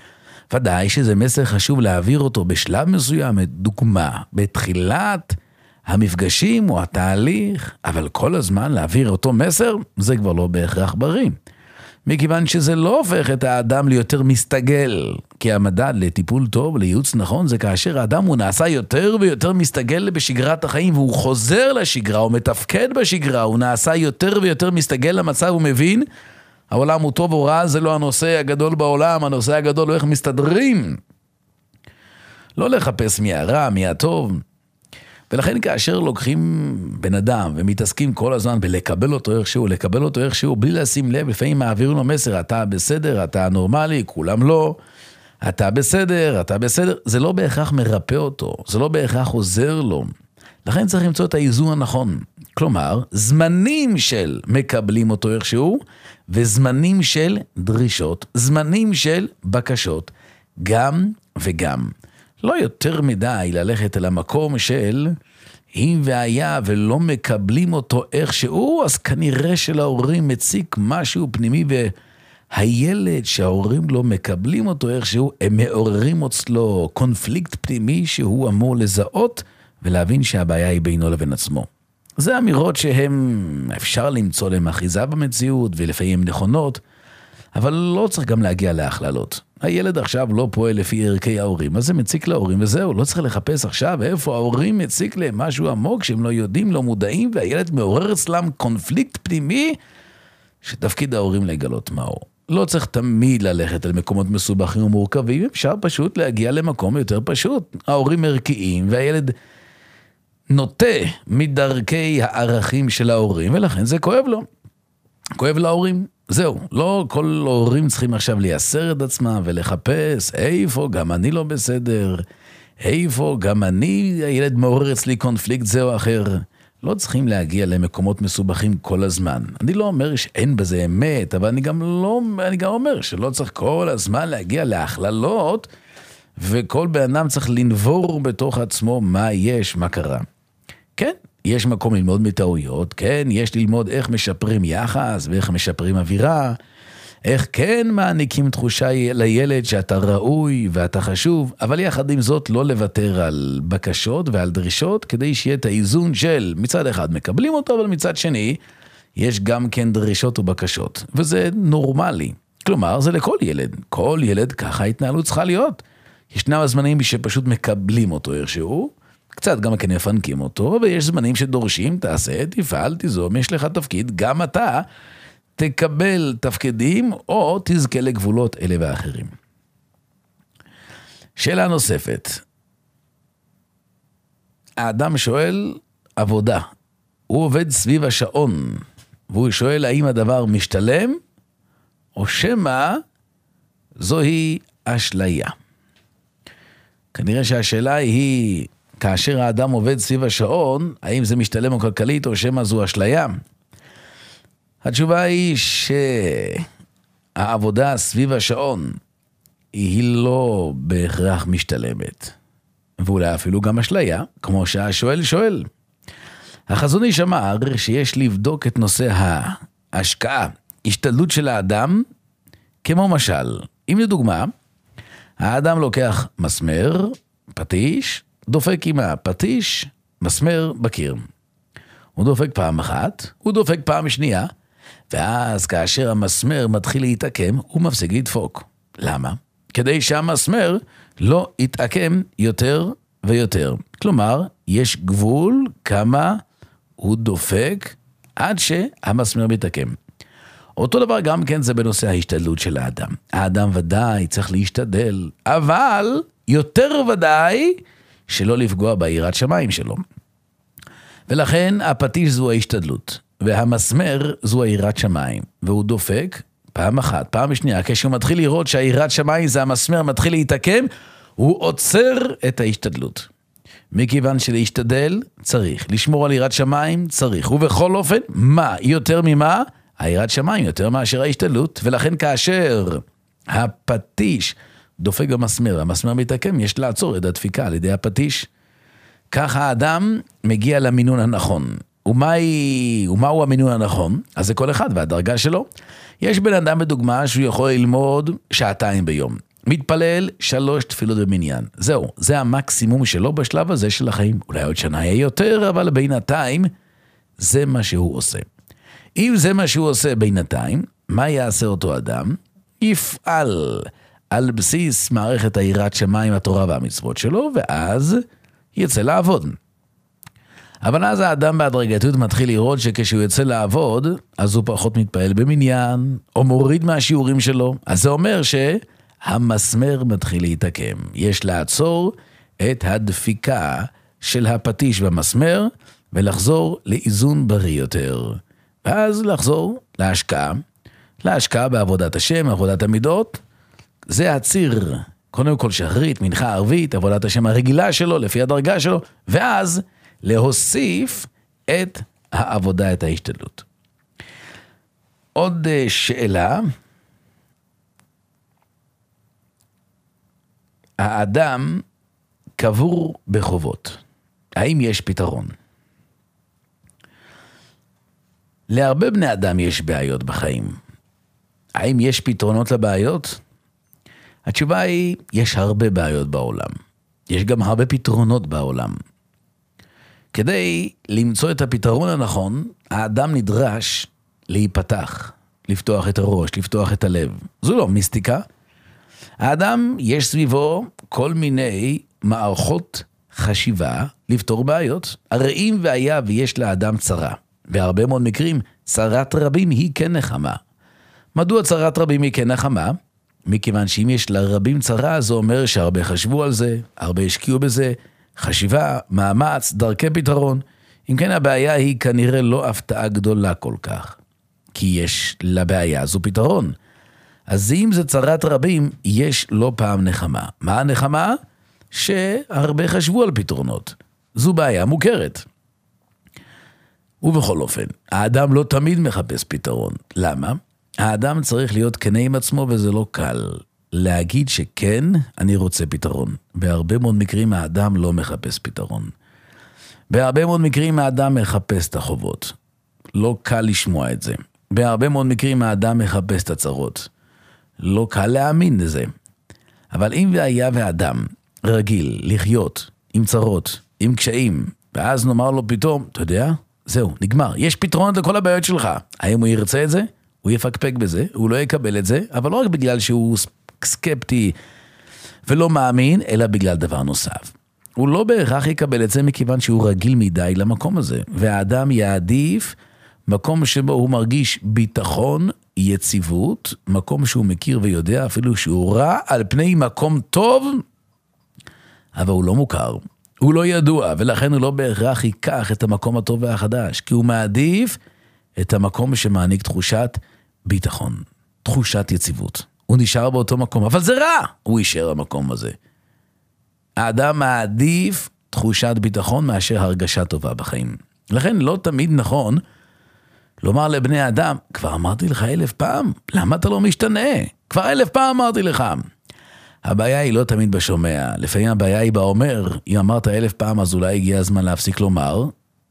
ודאי שזה מסר חשוב להעביר אותו בשלב מסוים, דוגמה, בתחילת המפגשים או התהליך, אבל כל הזמן להעביר אותו מסר, זה כבר לא בהכרח בריא. מכיוון שזה לא הופך את האדם ליותר מסתגל, כי המדד לטיפול טוב, לייעוץ נכון, זה כאשר האדם הוא נעשה יותר ויותר מסתגל בשגרת החיים, והוא חוזר לשגרה, הוא מתפקד בשגרה, הוא נעשה יותר ויותר מסתגל למצב, הוא מבין, העולם הוא טוב או רע, זה לא הנושא הגדול בעולם, הנושא הגדול הוא איך מסתדרים. לא לחפש מי הרע, מי הטוב. ולכן כאשר לוקחים בן אדם ומתעסקים כל הזמן בלקבל אותו איכשהו, לקבל אותו איכשהו, בלי לשים לב, לפעמים מעבירים לו מסר, אתה בסדר, אתה נורמלי, כולם לא, אתה בסדר, זה לא בהכרח מרפא אותו, זה לא בהכרח עוזר לו. לכן צריך למצוא את האיזון הנכון. כלומר, זמנים של מקבלים אותו איכשהו, וזמנים של דרישות, זמנים של בקשות, גם וגם. לא יותר מדי ללכת אל המקום של אם והיה ולא מקבלים אותו איכשהו, אז כנראה שלהורים מציק משהו פנימי, והילד שההורים לא מקבלים אותו איכשהו, הם מעוררים אצלו קונפליקט פנימי שהוא אמור לזהות ולהבין שהבעיה היא בינו לבין עצמו. זה אמירות שהן אפשר למצוא להם אחיזה במציאות ולפעמים נכונות, אבל לא צריך גם להגיע להכללות. הילד עכשיו לא פועל לפי ערכי ההורים, אז זה מציק להורים וזהו, לא צריך לחפש עכשיו איפה ההורים מציק להם משהו עמוק שהם לא יודעים, לא מודעים, והילד מעורר אצלם קונפליקט פנימי שתפקיד ההורים לגלות מהו. לא צריך תמיד ללכת על מקומות מסובכים ומורכבים, אפשר פשוט להגיע למקום יותר פשוט. ההורים ערכיים והילד נוטה מדרכי הערכים של ההורים, ולכן זה כואב לו. כואב להורים. זהו, לא כל ההורים צריכים עכשיו לייסר את עצמם ולחפש איפה גם אני לא בסדר, איפה גם אני, הילד מעורר אצלי קונפליקט זה או אחר. לא צריכים להגיע למקומות מסובכים כל הזמן. אני לא אומר שאין בזה אמת, אבל אני גם אומר שלא צריך כל הזמן להגיע להכללות, וכל בן אדם צריך לנבור בתוך עצמו מה יש, מה קרה. כן, יש מקום ללמוד מטעויות, כן, יש ללמוד איך משפרים יחס, ואיך משפרים אווירה, איך כן מעניקים תחושה לילד שאתה ראוי ואתה חשוב, אבל יחד עם זאת לא לוותר על בקשות ועל דרישות, כדי שיהיה את האיזון של מצד אחד מקבלים אותו, אבל מצד שני יש גם כן דרישות ובקשות, וזה נורמלי. כלומר, זה לכל ילד, כל ילד ככה ההתנהלות צריכה להיות. ישנם הזמנים שפשוט מקבלים אותו איכשהו, קצת גם כן יפנקים אותו, ויש זמנים שדורשים, תעשה, תפעל, תיזום, יש לך תפקיד, גם אתה תקבל תפקידים, או תזכה לגבולות אלה ואחרים. שאלה נוספת. האדם שואל עבודה, הוא עובד סביב השעון, והוא שואל האם הדבר משתלם, או שמה זוהי אשליה. כנראה שהשאלה היא, כאשר האדם עובד סביב השעון, האם זה משתלם או כלכלית, או שמה זו אשליה? התשובה היא שהעבודה סביב השעון היא לא בהכרח משתלמת, ואולי אפילו גם אשליה, כמו שהשואל שואל. החזון איש אמר שיש לבדוק את נושא ההשקעה, השתדלות של האדם, כמו משל. אם לדוגמה, האדם לוקח מסמר, פטיש, דופק עם הפטיש, מסמר בקיר. הוא דופק פעם אחת, הוא דופק פעם שנייה, ואז כאשר המסמר מתחיל להתעקם, הוא מפסיק לדפוק. למה? כדי שהמסמר לא יתעקם יותר ויותר. כלומר, יש גבול כמה הוא דופק עד שהמסמר מתעקם. אותו דבר גם כן זה בנושא ההשתדלות של האדם. האדם ודאי צריך להשתדל, אבל יותר ודאי שלא לפגוע ביראת שמיים שלו. ולכן הפטיש זו ההשתדלות, והמסמר זו היראת שמיים, והוא דופק פעם אחת, פעם שנייה, כשהוא מתחיל לראות שהיראת שמיים זה המסמר מתחיל להתעקם, הוא עוצר את ההשתדלות. מכיוון שלהשתדל צריך, לשמור על יראת שמיים צריך, ובכל אופן, מה? יותר ממה? היראת שמיים יותר מאשר ההשתדלות, ולכן כאשר הפטיש דופק במסמר, המסמר מתעקם, יש לעצור את הדפיקה על ידי הפטיש. ככה האדם מגיע למינון הנכון. ומהו המינון הנכון? אז זה כל אחד והדרגה שלו. יש בן אדם בדוגמה שהוא יכול ללמוד שעתיים ביום. מתפלל 3 תפילות במניין. זהו, זה המקסימום שלו בשלב הזה של החיים. אולי עוד שנה יהיה יותר, אבל בינתיים זה מה שהוא עושה. אם זה מה שהוא עושה בינתיים, מה יעשה אותו אדם? יפעל על בסיס מערכת היראת שמיים, התורה והמצוות שלו, ואז יצא לעבוד. אבל אז האדם בהדרגתיות מתחיל לראות שכשהוא יוצא לעבוד, אז הוא פחות מתפעל במניין, או מוריד מהשיעורים שלו. אז זה אומר שהמסמר מתחיל להתעקם. יש לעצור את הדפיקה של הפטיש במסמר, ולחזור לאיזון בריא יותר. ואז לחזור להשקעה בעבודת השם, עבודת המידות. זה הציר, קודם כל שחרית, מנחה ערבית, עבודת השם הרגילה שלו, לפי הדרגה שלו, ואז להוסיף את העבודה, את ההשתדלות. עוד שאלה, האדם קבור בחובות. האם יש פתרון? להרבה בני אדם יש בעיות בחיים. האם יש פתרונות לבעיות? התשובה היא, יש הרבה בעיות בעולם. יש גם הרבה פתרונות בעולם. כדי למצוא את הפתרון הנכון, האדם נדרש להיפתח, לפתוח את הראש, לפתוח את הלב. זו לא מיסטיקה. האדם יש סביבו כל מיני מערכות חשיבה לפתור בעיות. הרי אם והיה ויש לאדם צרה, בהרבה מאוד מקרים צרת רבים היא כן נחמה. מדוע צרת רבים היא כן נחמה? מכיוון שאם יש לרבים צרה, זה אומר שהרבה חשבו על זה, הרבה השקיעו בזה, חשיבה, מאמץ, דרכי פתרון. אם כן, הבעיה היא כנראה לא הפתעה גדולה כל כך, כי יש לבעיה זו פתרון. אז אם זה צרת רבים, יש לא פעם נחמה. מה הנחמה? שהרבה חשבו על פתרונות. זו בעיה מוכרת. ובכל אופן, האדם לא תמיד מחפש פתרון. למה? האדם צריך להיות כנה עם עצמו, וזה לא קל. להגיד שכן, אני רוצה פתרון. בהרבה מאוד מקרים האדם לא מחפש פתרון. בהרבה מאוד מקרים האדם מחפש את החובות. לא קל לשמוע את זה. בהרבה מאוד מקרים האדם מחפש את הצרות. לא קל להאמין לזה. אבל אם והיה והאדם רגיל לחיות עם צרות, עם קשיים, ואז נאמר לו פתאום, אתה יודע, זהו, נגמר. יש פתרון לכל הבעיות שלך. האם הוא ירצה את זה? הוא יפקפק בזה, הוא לא יקבל את זה, אבל לא רק בגלל שהוא סקפטי ולא מאמין, אלא בגלל דבר נוסף. הוא לא בהכרח יקבל את זה מכיוון שהוא רגיל מדי למקום הזה, והאדם יעדיף מקום שבו הוא מרגיש ביטחון, יציבות, מקום שהוא מכיר ויודע אפילו שהוא רע, על פני מקום טוב, אבל הוא לא מוכר, הוא לא ידוע, ולכן הוא לא בהכרח ייקח את המקום הטוב והחדש, כי הוא מעדיף את המקום שמעניק תחושת ביטחון, תחושת יציבות. הוא נשאר באותו מקום, אבל זה רע, הוא יישאר המקום הזה. האדם מעדיף תחושת ביטחון מאשר הרגשה טובה בחיים. לכן לא תמיד נכון לומר לבני האדם, כבר אמרתי לך 1000 פעם, למה אתה לא משתנה? כבר 1000 פעם אמרתי לך. הבעיה היא לא תמיד בשומע, לפעמים הבעיה היא באומר, אם אמרת 1000 פעם אז אולי הגיע הזמן להפסיק לומר,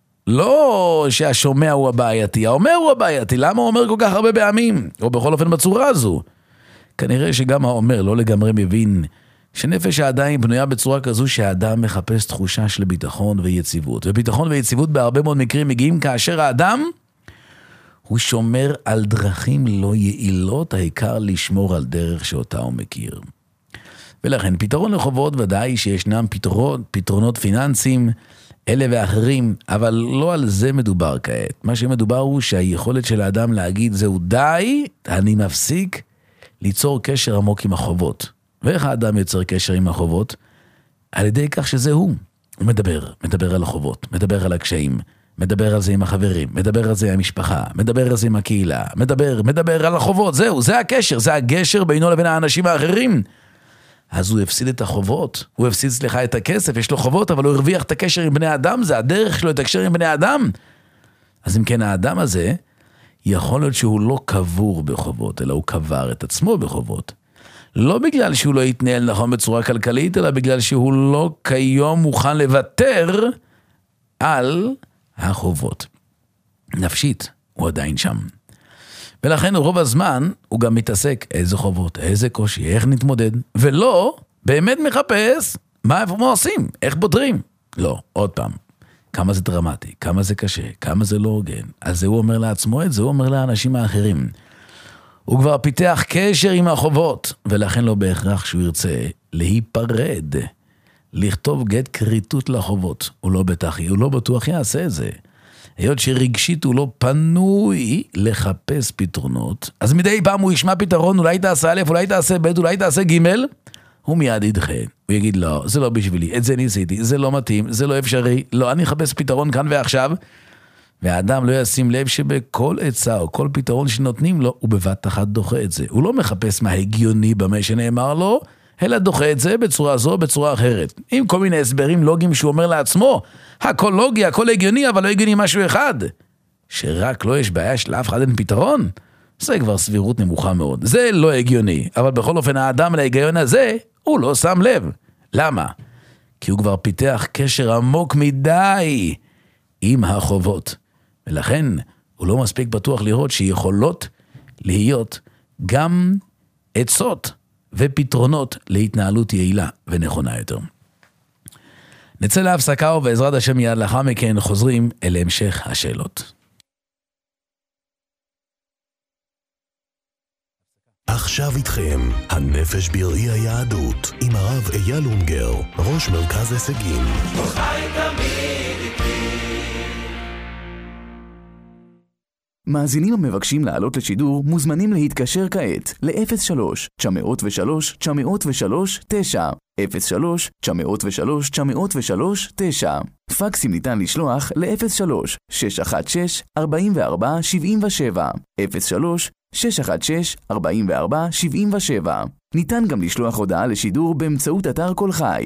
לא שהשומע הוא הבעייתי, האומר הוא הבעייתי, למה הוא אומר כל כך הרבה פעמים? או בכל אופן בצורה הזו. כנראה שגם האומר לא לגמרי מבין שנפש האדם בנויה בצורה כזו שהאדם מחפש תחושה של ביטחון ויציבות. וביטחון ויציבות בהרבה מאוד מקרים מגיעים כאשר האדם הוא שומר על דרכים לא יעילות, העיקר לשמור על דרך שאותה הוא מכיר. ולכן פתרון לחובות ודאי שישנם פתרונות פיננסיים אלה ואחרים, אבל לא על זה מדובר כעת. מה שמדובר הוא שהיכולת של האדם להגיד זהו די, אני מפסיק ליצור קשר עמוק עם החובות. ואיך האדם יוצר קשר עם החובות? על ידי כך שזה הוא מדבר על החובות, מדבר על הקשיים, מדבר על זה עם החברים, מדבר על זה עם המשפחה, מדבר על זה עם הקהילה, מדבר על החובות, זהו, זה הקשר, זה הגשר בינו לבין האנשים האחרים. אז הוא הפסיד את החובות, הוא הפסיד את הכסף, יש לו חובות, אבל הוא הרוויח את הקשר עם בני אדם, זה הדרך שלו לתקשר עם בני אדם. אז אם כן האדם הזה, יכול להיות שהוא לא קבור בחובות, אלא הוא קבר את עצמו בחובות. לא בגלל שהוא לא יתנהל נכון בצורה כלכלית, אלא בגלל שהוא לא כיום מוכן לוותר על החובות. נפשית, הוא עדיין שם. ולכן רוב הזמן הוא גם מתעסק איזה חובות, איזה קושי, איך נתמודד, ולא באמת מחפש מה עושים, איך פותרים. לא, עוד פעם, כמה זה דרמטי, כמה זה קשה, כמה זה לא הוגן. אז זה הוא אומר לעצמו את זה, הוא אומר לאנשים האחרים. הוא כבר פיתח קשר עם החובות, ולכן לא בהכרח שהוא ירצה להיפרד, לכתוב גט קריטות לחובות. הוא לא בטוח יעשה את זה. היות שרגשית הוא לא פנוי לחפש פתרונות, אז מדי פעם הוא ישמע פתרון, אולי תעשה א', אולי תעשה ב', אולי תעשה ג', הוא מיד ידחה. הוא יגיד, לא, זה לא בשבילי, את זה ניסיתי, זה לא מתאים, זה לא אפשרי, לא, אני אחפש פתרון כאן ועכשיו, והאדם לא ישים לב שבכל עצה או כל פתרון שנותנים לו, הוא בבת אחת דוחה את זה. הוא לא מחפש מה הגיוני במה שנאמר לו, אלא דוחה את זה בצורה זו, בצורה אחרת. עם כל מיני הסברים לוגיים שהוא אומר לעצמו, הכל לוגי, הכל הגיוני, אבל לא הגיוני משהו אחד. שרק לא יש בעיה שלאף אחד אין פתרון, זה כבר סבירות נמוכה מאוד. זה לא הגיוני, אבל בכל אופן האדם להיגיון הזה, הוא לא שם לב. למה? כי הוא כבר פיתח קשר עמוק מדי עם החובות. ולכן הוא לא מספיק בטוח לראות שיכולות להיות גם עצות ופתרונות להתנהלות יעילה ונכונה יותר. נצא להפסקה ובעזרת השם מיד לאחר מכן חוזרים אל המשך השאלות. עכשיו איתכם, הנפש בראי היהדות, עם הרב אייל אונגר, ראש מרכז הישגים. חי תמיד איתי. מאזינים המבקשים לעלות לשידור מוזמנים להתקשר כעת ל-03-903-903-9 03-903-903-9 פקסים ניתן לשלוח ל-03-616-4477 03-616-4477 ניתן גם לשלוח הודעה לשידור באמצעות אתר כל חי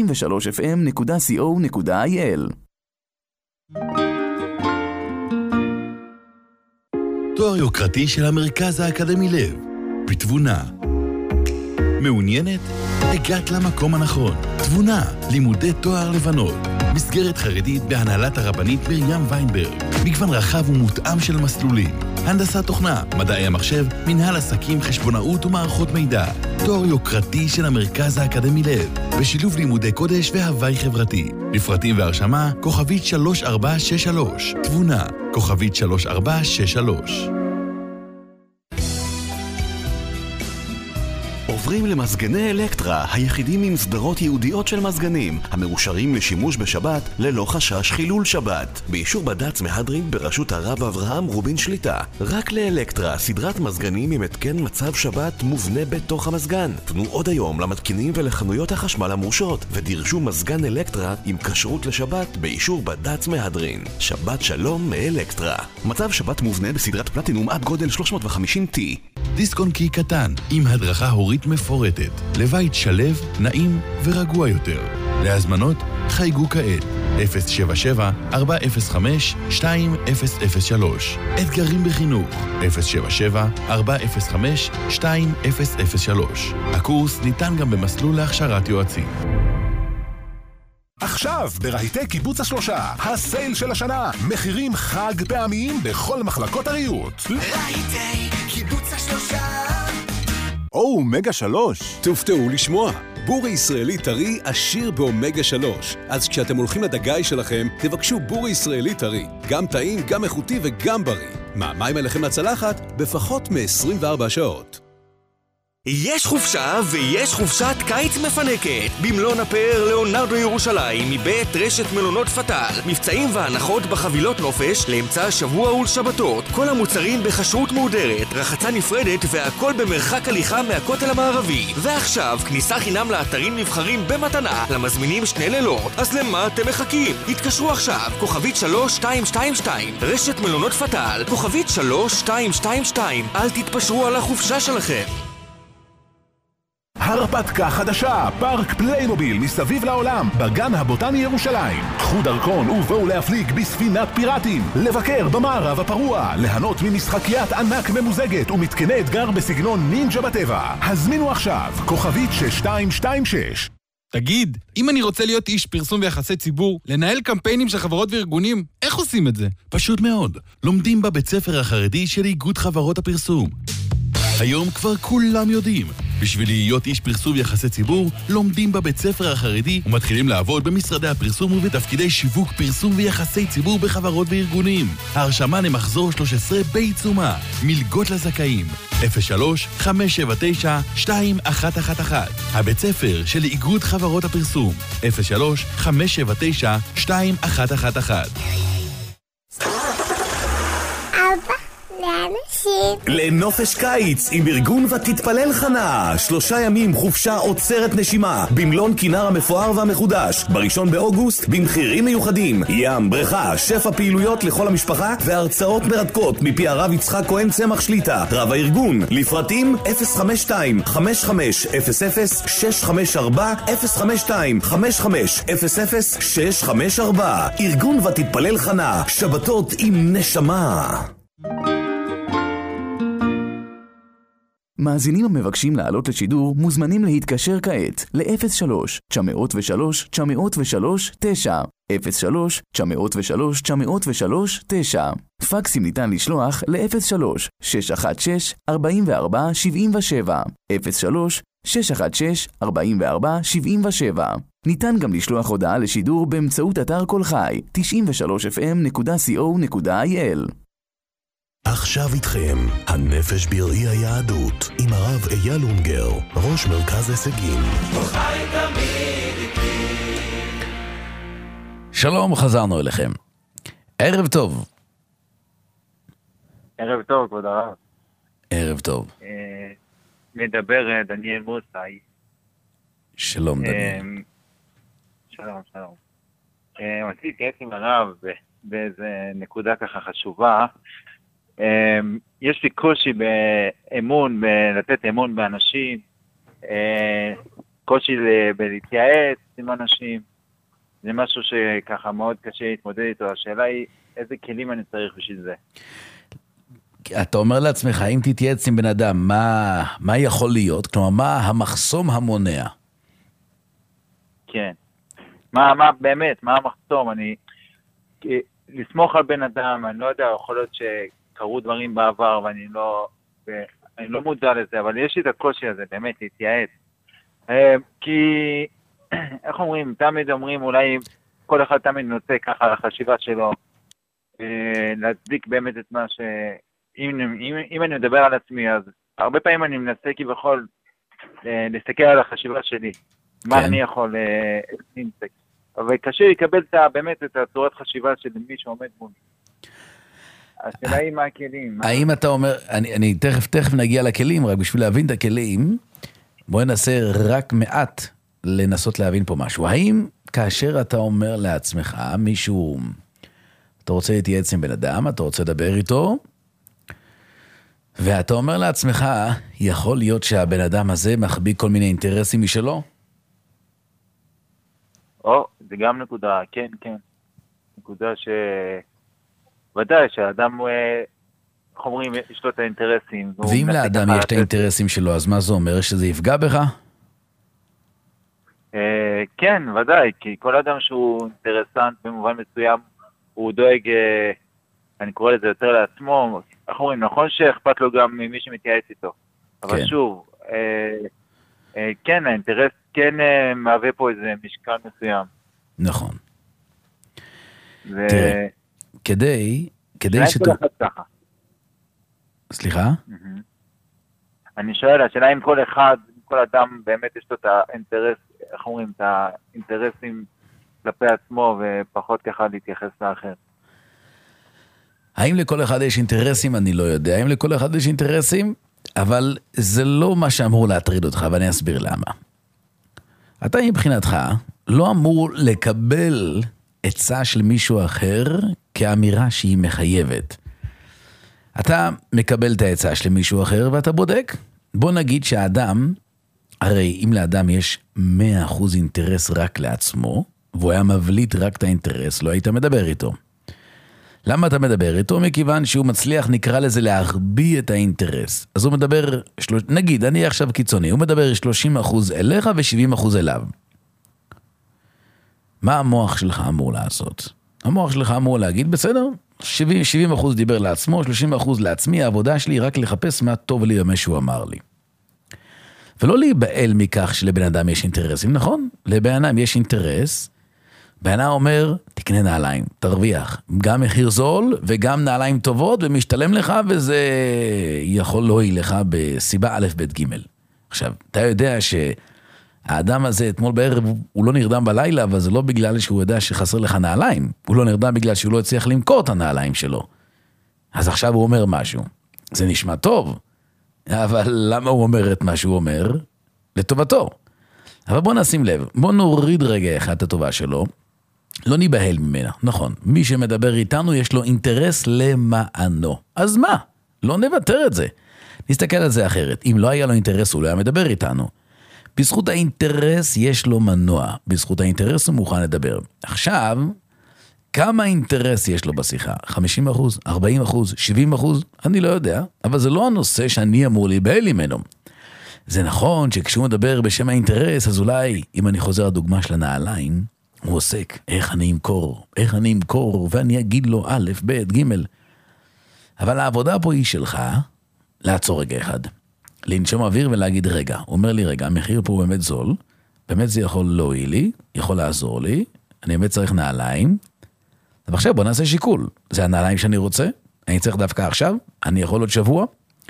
93fm.co.il. תואר יוקרתי של המרכז האקדמי לב, בתבונה. מעוניינת? הגעת למקום הנכון. תבונה, לימודי תואר לבנות. מסגרת חרדית בהנהלת הרבנית מרים ויינברג. מגוון רחב ומותאם של מסלולים. הנדסת תוכנה, מדעי המחשב, מנהל עסקים, חשבונאות ומערכות מידע. תואר יוקרתי של המרכז האקדמי לב, בשילוב לימודי קודש והווי חברתי. לפרטים והרשמה, כוכבית 3463. תבונה, כוכבית 3463. עוברים למזגני אלקטרה, היחידים עם סדרות ייעודיות של מזגנים, המאושרים לשימוש בשבת ללא חשש חילול שבת. באישור בד"ץ מהדרין בראשות הרב אברהם רובין שליטה. רק לאלקטרה, סדרת מזגנים עם התקן מצב שבת מובנה בתוך המזגן. פנו עוד היום למתקינים ולחנויות החשמל המאושרות, ודרשו מזגן אלקטרה עם כשרות לשבת באישור בד"ץ מהדרין. שבת שלום מאלקטרה. מצב שבת מובנה בסדרת פלטינום עד גודל 350T. דיסק און קי קטן, עם הדרכה הורית מפורטת, לבית שלב, נעים ורגוע יותר. להזמנות, חייגו כעת, 077-405-2003. אתגרים בחינוך, 077-405-2003. הקורס ניתן גם במסלול להכשרת יועצים. עכשיו, ברהיטי קיבוץ השלושה, הסייל של השנה, מחירים חג פעמיים בכל מחלקות הריהוט. רהיטי קיבוץ השלושה. אומגה 3, תופתעו לשמוע. בורי ישראלי טרי עשיר באומגה 3. אז כשאתם הולכים לדגאי שלכם, תבקשו בורי ישראלי טרי. גם טעים, גם איכותי וגם בריא. מים עליכם לצלחת בפחות מ-24 שעות. יש חופשה ויש חופשת קיץ מפנקת במלון הפאר ליאונרדו ירושלים מבית רשת מלונות פטל. מבצעים והנחות בחבילות נופש לאמצע השבוע ולשבתות. כל המוצרים בכשרות מהודרת, רחצה נפרדת והכל במרחק הליכה מהכותל המערבי. ועכשיו כניסה חינם לאתרים נבחרים במתנה למזמינים 2 לילות. אז למה אתם מחכים? התקשרו עכשיו, כוכבית 3222 רשת מלונות פטל, כוכבית 3222. אל תתפשרו על החופשה שלכם. הרפתקה חדשה, פארק פליימוביל מסביב לעולם, בגן הבוטני ירושלים. קחו דרכון ובואו להפליג בספינת פיראטים, לבקר במערב הפרוע, ליהנות ממשחקיית ענק ממוזגת ומתקני אתגר בסגנון נינג'ה בטבע. הזמינו עכשיו, כוכבית 6226. תגיד, אם אני רוצה להיות איש פרסום ויחסי ציבור, לנהל קמפיינים של חברות וארגונים, איך עושים את זה? פשוט מאוד. לומדים בבית ספר החרדי של איגוד חברות הפרסום. היום כבר כולם יודעים. בשביל להיות איש פרסום ויחסי ציבור, לומדים בבית ספר החרדי ומתחילים לעבוד במשרדי הפרסום ובתפקידי שיווק פרסום ויחסי ציבור בחברות וארגונים. ההרשמה למחזור 13 בעיצומה. מלגות לזכאים. 03-579-2111. הבית ספר של איגוד חברות הפרסום. 03-579-2111. אבא, לאנשים. לנופש קיץ עם ארגון ותתפלל חנה. 3 ימים חופשה עוצרת נשימה במלון כינר המפואר והמחודש. ב1 באוגוסט במחירים מיוחדים. ים, בריכה, שפע פעילויות לכל המשפחה והרצאות מרתקות מפי הרב יצחק כהן צמח שליטה, רב הארגון. לפרטים 052-500-654 ארגון ותתפלל חנה. שבתות עם נשמה. מאזינים המבקשים לעלות לשידור מוזמנים להתקשר כעת ל-03-903-903-9 03-903-903-9 פקסים ניתן לשלוח ל-03-616-4477 03-616-4477 ניתן גם לשלוח הודעה לשידור באמצעות אתר כל חי 93fm.co.il. עכשיו איתכם, הנפש בראי היהדות, עם הרב אייל אונגר, ראש מרכז הישגים. חי תמיד איתי. שלום, חזרנו אליכם. ערב טוב. ערב טוב, כבוד הרב. ערב טוב. מדבר דניאל מוסאי. שלום דניאל. שלום. רציתי להתייעץ עם הרב באיזה נקודה ככה חשובה. יש לי קושי באמון, לתת אמון באנשים, קושי בלהתייעץ עם אנשים, זה משהו שככה מאוד קשה להתמודד איתו. השאלה היא איזה כלים אני צריך בשביל זה. אתה אומר לעצמך, אם תתייעץ עם בן אדם, מה יכול להיות? כלומר, מה המחסום המונע? כן. מה באמת, מה המחסום? לסמוך על בן אדם, אני לא יודע, יכול להיות שקרו דברים בעבר ואני לא מודע לזה, אבל יש לי את הקושי הזה, באמת, להתייעץ. כי, איך אומרים, תמיד אומרים, אולי כל אחד תמיד נוצא ככה על החשיבה שלו, להצדיק באמת את מה אם אני מדבר על עצמי, אז הרבה פעמים אני מנסה כביכול להסתכל על החשיבה שלי, מה אני יכול להמצק. אבל קשה לקבל באמת את הצורת חשיבה של מי שעומד מולי. השאלה היא מה הכלים. האם אתה אומר, אני תכף נגיע לכלים, רק בשביל להבין את הכלים, בואי ננסה רק מעט לנסות להבין פה משהו. האם כאשר אתה אומר לעצמך, מישהו, אתה רוצה להתייעץ עם בן אדם, אתה רוצה לדבר איתו, ואתה אומר לעצמך, יכול להיות שהבן אדם הזה מחביא כל מיני אינטרסים משלו? זה גם נקודה, כן. נקודה ודאי שהאדם, איך אומרים, יש לו את האינטרסים. ואם לאדם יש את האינטרסים שלו, אז מה זה אומר? שזה יפגע בך? כן, ודאי, כי כל אדם שהוא אינטרסנט במובן מסוים, הוא דואג, אני קורא לזה יותר לעצמו, איך אומרים, נכון שאכפת לו גם ממי שמתייעץ איתו. אבל שוב, כן, האינטרס כן מהווה פה איזה משקל מסוים. נכון. תראה, כדי סליחה? אני שואל, השאלה אם כל אחד, כל אדם באמת יש לו את האינטרס, איך אומרים, את האינטרסים כלפי עצמו ופחות ככה להתייחס לאחר. האם לכל אחד יש אינטרסים? אני לא יודע. האם לכל אחד יש אינטרסים? אבל זה לא מה שאמור להטריד אותך, ואני אסביר למה. אתה מבחינתך לא אמור לקבל עצה של מישהו אחר כאמירה שהיא מחייבת. אתה מקבל את העצה של מישהו אחר ואתה בודק. בוא נגיד שהאדם, הרי אם לאדם יש 100% אינטרס רק לעצמו, והוא היה מבליט רק את האינטרס, לא היית מדבר איתו. למה אתה מדבר איתו? מכיוון שהוא מצליח, נקרא לזה, להרביע את האינטרס. אז הוא מדבר, נגיד, אני עכשיו קיצוני, הוא מדבר 30% אליך ו70% אליו. מה המוח שלך אמור לעשות? המוח שלך אמור להגיד, בסדר, 70% דיבר לעצמו, 30% לעצמי, העבודה שלי רק לחפש מה טוב לי במה שהוא אמר לי. ולא להיבעל מכך שלבן אדם יש אינטרסים, נכון? לבן אדם יש אינטרס, בן אדם אומר, תקנה נעליים, תרוויח, גם מחיר זול וגם נעליים טובות, ומשתלם לך וזה יכול להועיל לך בסיבה א' ב' ג'. עכשיו, אתה יודע שהאדם הזה אתמול בערב הוא לא נרדם בלילה, אבל זה לא בגלל שהוא יודע שחסר לך נעליים, הוא לא נרדם בגלל שהוא לא הצליח למכור את הנעליים שלו. אז עכשיו הוא אומר משהו, זה נשמע טוב, אבל למה הוא אומר את מה שהוא אומר? לטובתו. אבל בוא נשים לב, בוא נוריד רגע אחד את הטובה שלו, לא ניבהל ממנה, נכון, מי שמדבר איתנו יש לו אינטרס למענו, אז מה? לא נוותר את זה. נסתכל על זה אחרת, אם לא היה לו אינטרס הוא לא היה מדבר איתנו. בזכות האינטרס יש לו מנוע, בזכות האינטרס הוא מוכן לדבר. עכשיו, כמה אינטרס יש לו בשיחה? 50%, 40%, 70%? אני לא יודע, אבל זה לא הנושא שאני אמור להיבהל ממנו. זה נכון שכשהוא מדבר בשם האינטרס, אז אולי, אם אני חוזר לדוגמה של הנעליים, הוא עוסק, איך אני אמכור, ואני אגיד לו א', ב', ג'. אבל העבודה פה היא שלך, לעצור רגע אחד. לנשום אוויר ולהגיד רגע. הוא אומר לי רגע, המחיר פה הוא באמת זול, באמת זה יכול להועיל לי, יכול לעזור לי, אני באמת צריך נעליים, אבל עכשיו בוא נעשה שיקול. זה הנעליים שאני רוצה? אני צריך דווקא עכשיו? אני יכול עוד שבוע?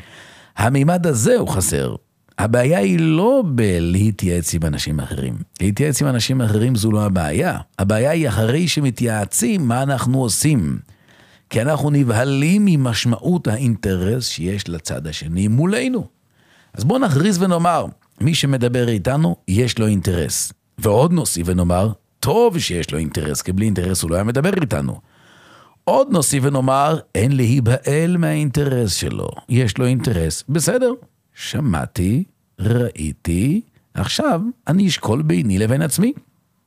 המימד הזה הוא חסר. הבעיה היא לא בלהתייעץ עם אנשים אחרים. להתייעץ עם אנשים אחרים זו לא הבעיה. הבעיה היא אחרי שמתייעצים מה אנחנו עושים. כי אנחנו נבהלים ממשמעות האינטרס שיש לצד השני מולנו. אז בואו נכריז ונאמר, מי שמדבר איתנו יש לו אינטרס. ועוד נוסיף ונאמר, טוב שיש לו אינטרס, כי בלי אינטרס הוא לא היה מדבר איתנו. עוד נוסיף ונאמר, אין להיבהל מהאינטרס שלו. יש לו אינטרס, בסדר. שמעתי, ראיתי, עכשיו אני אשקול ביני לבין עצמי.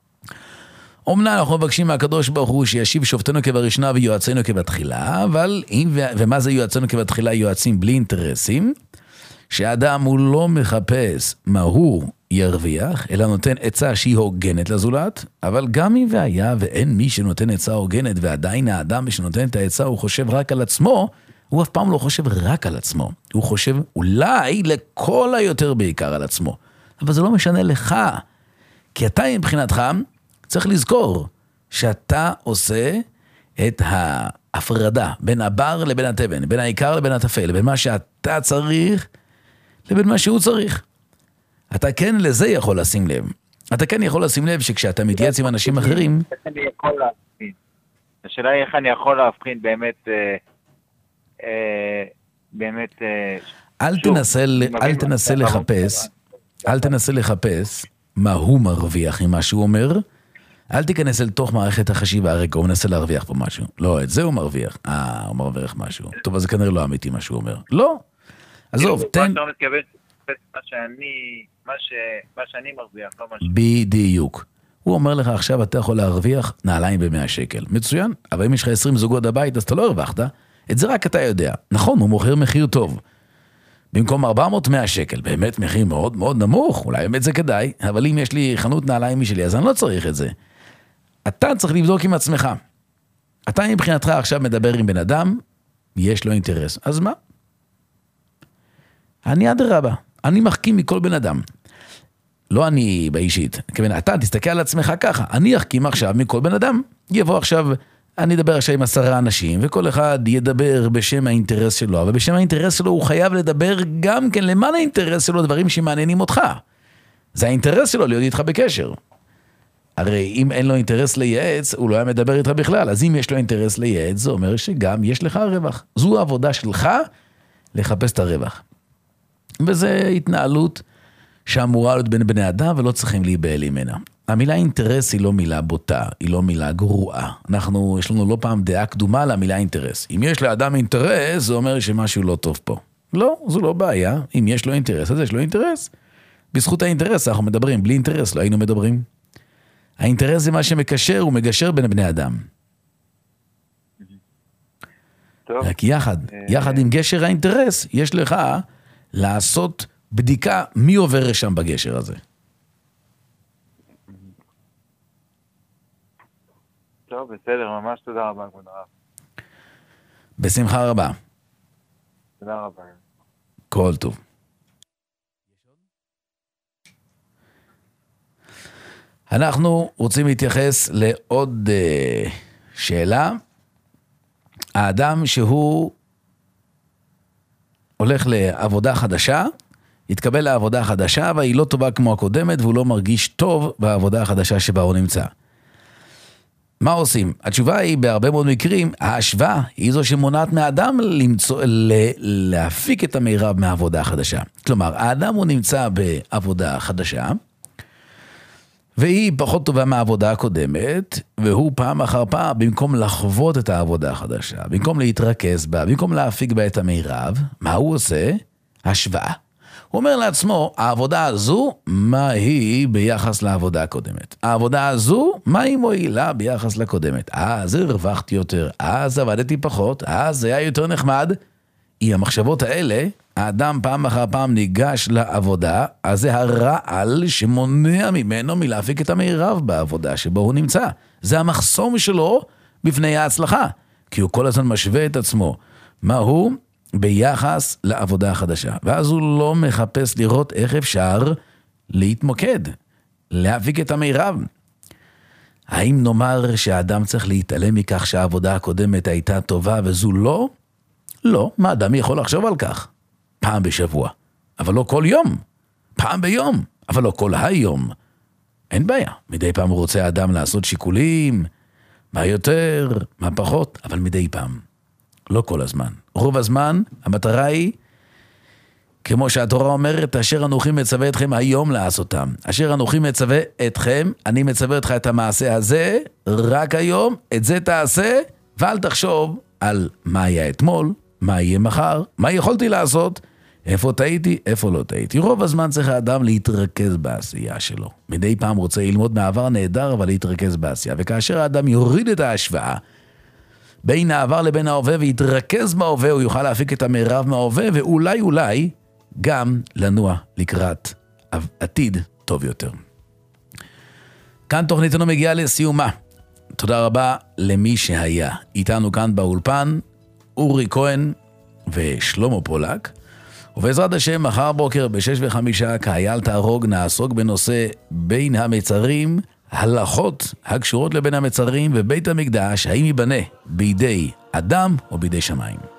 אומנם אנחנו מבקשים מהקדוש ברוך הוא שישיב שופטנו כבראשונה ויועצינו כבתחילה, אבל ומה זה יועצינו כבתחילה? יועצים בלי אינטרסים, שהאדם הוא לא מחפש מה הוא ירוויח, אלא נותן עצה שהיא הוגנת לזולת, אבל גם אם והיה ואין מי שנותן עצה הוגנת, ועדיין האדם שנותן את העצה הוא חושב רק על עצמו, הוא אף פעם לא חושב רק על עצמו, הוא חושב אולי לכל היותר בעיקר על עצמו, אבל זה לא משנה לך, כי אתה מבחינתך צריך לזכור שאתה עושה את ההפרדה בין הבר לבין התבן, בין העיקר לבין התפל, בין מה שאתה צריך לבין מה שהוא צריך. אתה כן לזה יכול לשים לב. אתה כן יכול לשים לב שכשאתה מתייעץ עם אנשים אחרים... השאלה היא איך אני יכול להבחין באמת... אל תנסה לחפש מה הוא מרוויח עם מה שהוא אומר, אל תיכנס אל תוך מערכת החשיבה, רגע, הוא מנסה להרוויח פה משהו. לא, את זה הוא מרוויח. הוא מרוויח משהו. טוב, אז זה כנראה לא אמיתי מה שהוא אומר. לא. עזוב, תן... מה שאני מרוויח, לא משהו. בדיוק. הוא אומר לך, עכשיו אתה יכול להרוויח נעליים ב100 שקל. מצוין. אבל אם יש לך 20 זוגות הבית, אז אתה לא הרווחת. את זה רק אתה יודע. נכון, הוא מוכר מחיר טוב. במקום 400-100 שקל, באמת מחיר מאוד מאוד נמוך, אולי באמת זה כדאי, אבל אם יש לי חנות נעליים משלי, אז אני לא צריך את זה. אתה צריך לבדוק עם עצמך. אתה מבחינתך עכשיו מדבר עם בן אדם, יש לו אינטרס. אז מה? אני אדרבה, אני מחכים מכל בן אדם. לא אני באישית, כיוון אתה תסתכל על עצמך ככה, אני אחכים עכשיו מכל בן אדם, יבוא עכשיו... אני אדבר עכשיו עם 10 אנשים, וכל אחד ידבר בשם האינטרס שלו, אבל בשם האינטרס שלו הוא חייב לדבר גם כן למען האינטרס שלו, דברים שמעניינים אותך. זה האינטרס שלו להיות איתך בקשר. הרי אם אין לו אינטרס לייעץ, הוא לא היה מדבר איתך בכלל, אז אם יש לו אינטרס לייעץ, זה אומר שגם יש לך רווח. זו העבודה שלך לחפש את הרווח. וזה התנהלות שאמורה להיות בין בני אדם, ולא צריכים להיבהל ממנה. המילה אינטרס היא לא מילה בוטה, היא לא מילה גרועה. יש לנו לא פעם דעה קדומה למילה אינטרס. אם יש לאדם אינטרס, זה אומר שמשהו לא טוב פה. לא, זו לא בעיה. אם יש לו אינטרס, אז יש לו אינטרס. בזכות האינטרס אנחנו מדברים, בלי אינטרס לא היינו מדברים. האינטרס זה מה שמקשר, הוא מגשר בין בני אדם. רק יחד עם גשר האינטרס, יש לך לעשות בדיקה מי עובר שם בגשר הזה. טוב, בסדר, ממש תודה רבה, כבוד הרב. בשמחה רבה. תודה רבה. כל טוב. אנחנו רוצים להתייחס לעוד שאלה. האדם שהוא הולך לעבודה חדשה, יתקבל לעבודה חדשה, והיא לא טובה כמו הקודמת, והוא לא מרגיש טוב בעבודה החדשה שבה הוא נמצא. מה עושים? התשובה היא, בהרבה מאוד מקרים, ההשוואה היא זו שמונעת מהאדם להפיק את המירב מהעבודה החדשה. כלומר, האדם הוא נמצא בעבודה חדשה, והיא פחות טובה מהעבודה הקודמת, והוא פעם אחר פעם, במקום לחוות את העבודה החדשה, במקום להתרכז בה, במקום להפיק בה את המירב, מה הוא עושה? השוואה. הוא אומר לעצמו, העבודה הזו, מה היא ביחס לעבודה הקודמת? העבודה הזו, מה היא מועילה ביחס לקודמת? אז הרווחתי יותר, אז עבדתי פחות, אז זה היה יותר נחמד. עם המחשבות האלה, האדם פעם אחר פעם ניגש לעבודה, אז זה הרעל שמונע ממנו מלהפיק את המירב בעבודה שבו הוא נמצא. זה המחסום שלו בפני ההצלחה, כי הוא כל הזמן משווה את עצמו. מה הוא? ביחס לעבודה החדשה. ואז הוא לא מחפש לראות איך אפשר להתמוקד, להפיק את המירב. האם נאמר שהאדם צריך להתעלם מכך שהעבודה הקודמת הייתה טובה וזו לא? לא, מה אדם יכול לחשוב על כך? פעם בשבוע, אבל לא כל יום. פעם ביום, אבל לא כל היום. אין בעיה. מדי פעם הוא רוצה האדם לעשות שיקולים, מה יותר, מה פחות, אבל מדי פעם. לא כל הזמן. רוב הזמן, המטרה היא, כמו שהתורה אומרת, אשר אנוכי מצווה אתכם היום לעשותם. אשר אנוכי מצווה אתכם, אני מצווה אותך את המעשה הזה, רק היום, את זה תעשה, ואל תחשוב על מה היה אתמול, מה יהיה מחר, מה יכולתי לעשות, איפה טעיתי, איפה לא טעיתי. רוב הזמן צריך האדם להתרכז בעשייה שלו. מדי פעם רוצה ללמוד מעבר נהדר, אבל להתרכז בעשייה. וכאשר האדם יוריד את ההשוואה, בין העבר לבין ההווה, ויתרכז בהווה, הוא יוכל להפיק את המירב מההווה, ואולי גם לנוע לקראת עתיד טוב יותר. כאן תוכניתנו מגיעה לסיומה. תודה רבה למי שהיה איתנו כאן באולפן, אורי כהן ושלמה פולק. ובעזרת השם, מחר בוקר ב6:05, כאייל תערוג, נעסוק בנושא בין המצרים, הלכות הקשורות לבין המצרים ובית המקדש, האם ייבנה בידי אדם או בידי שמיים.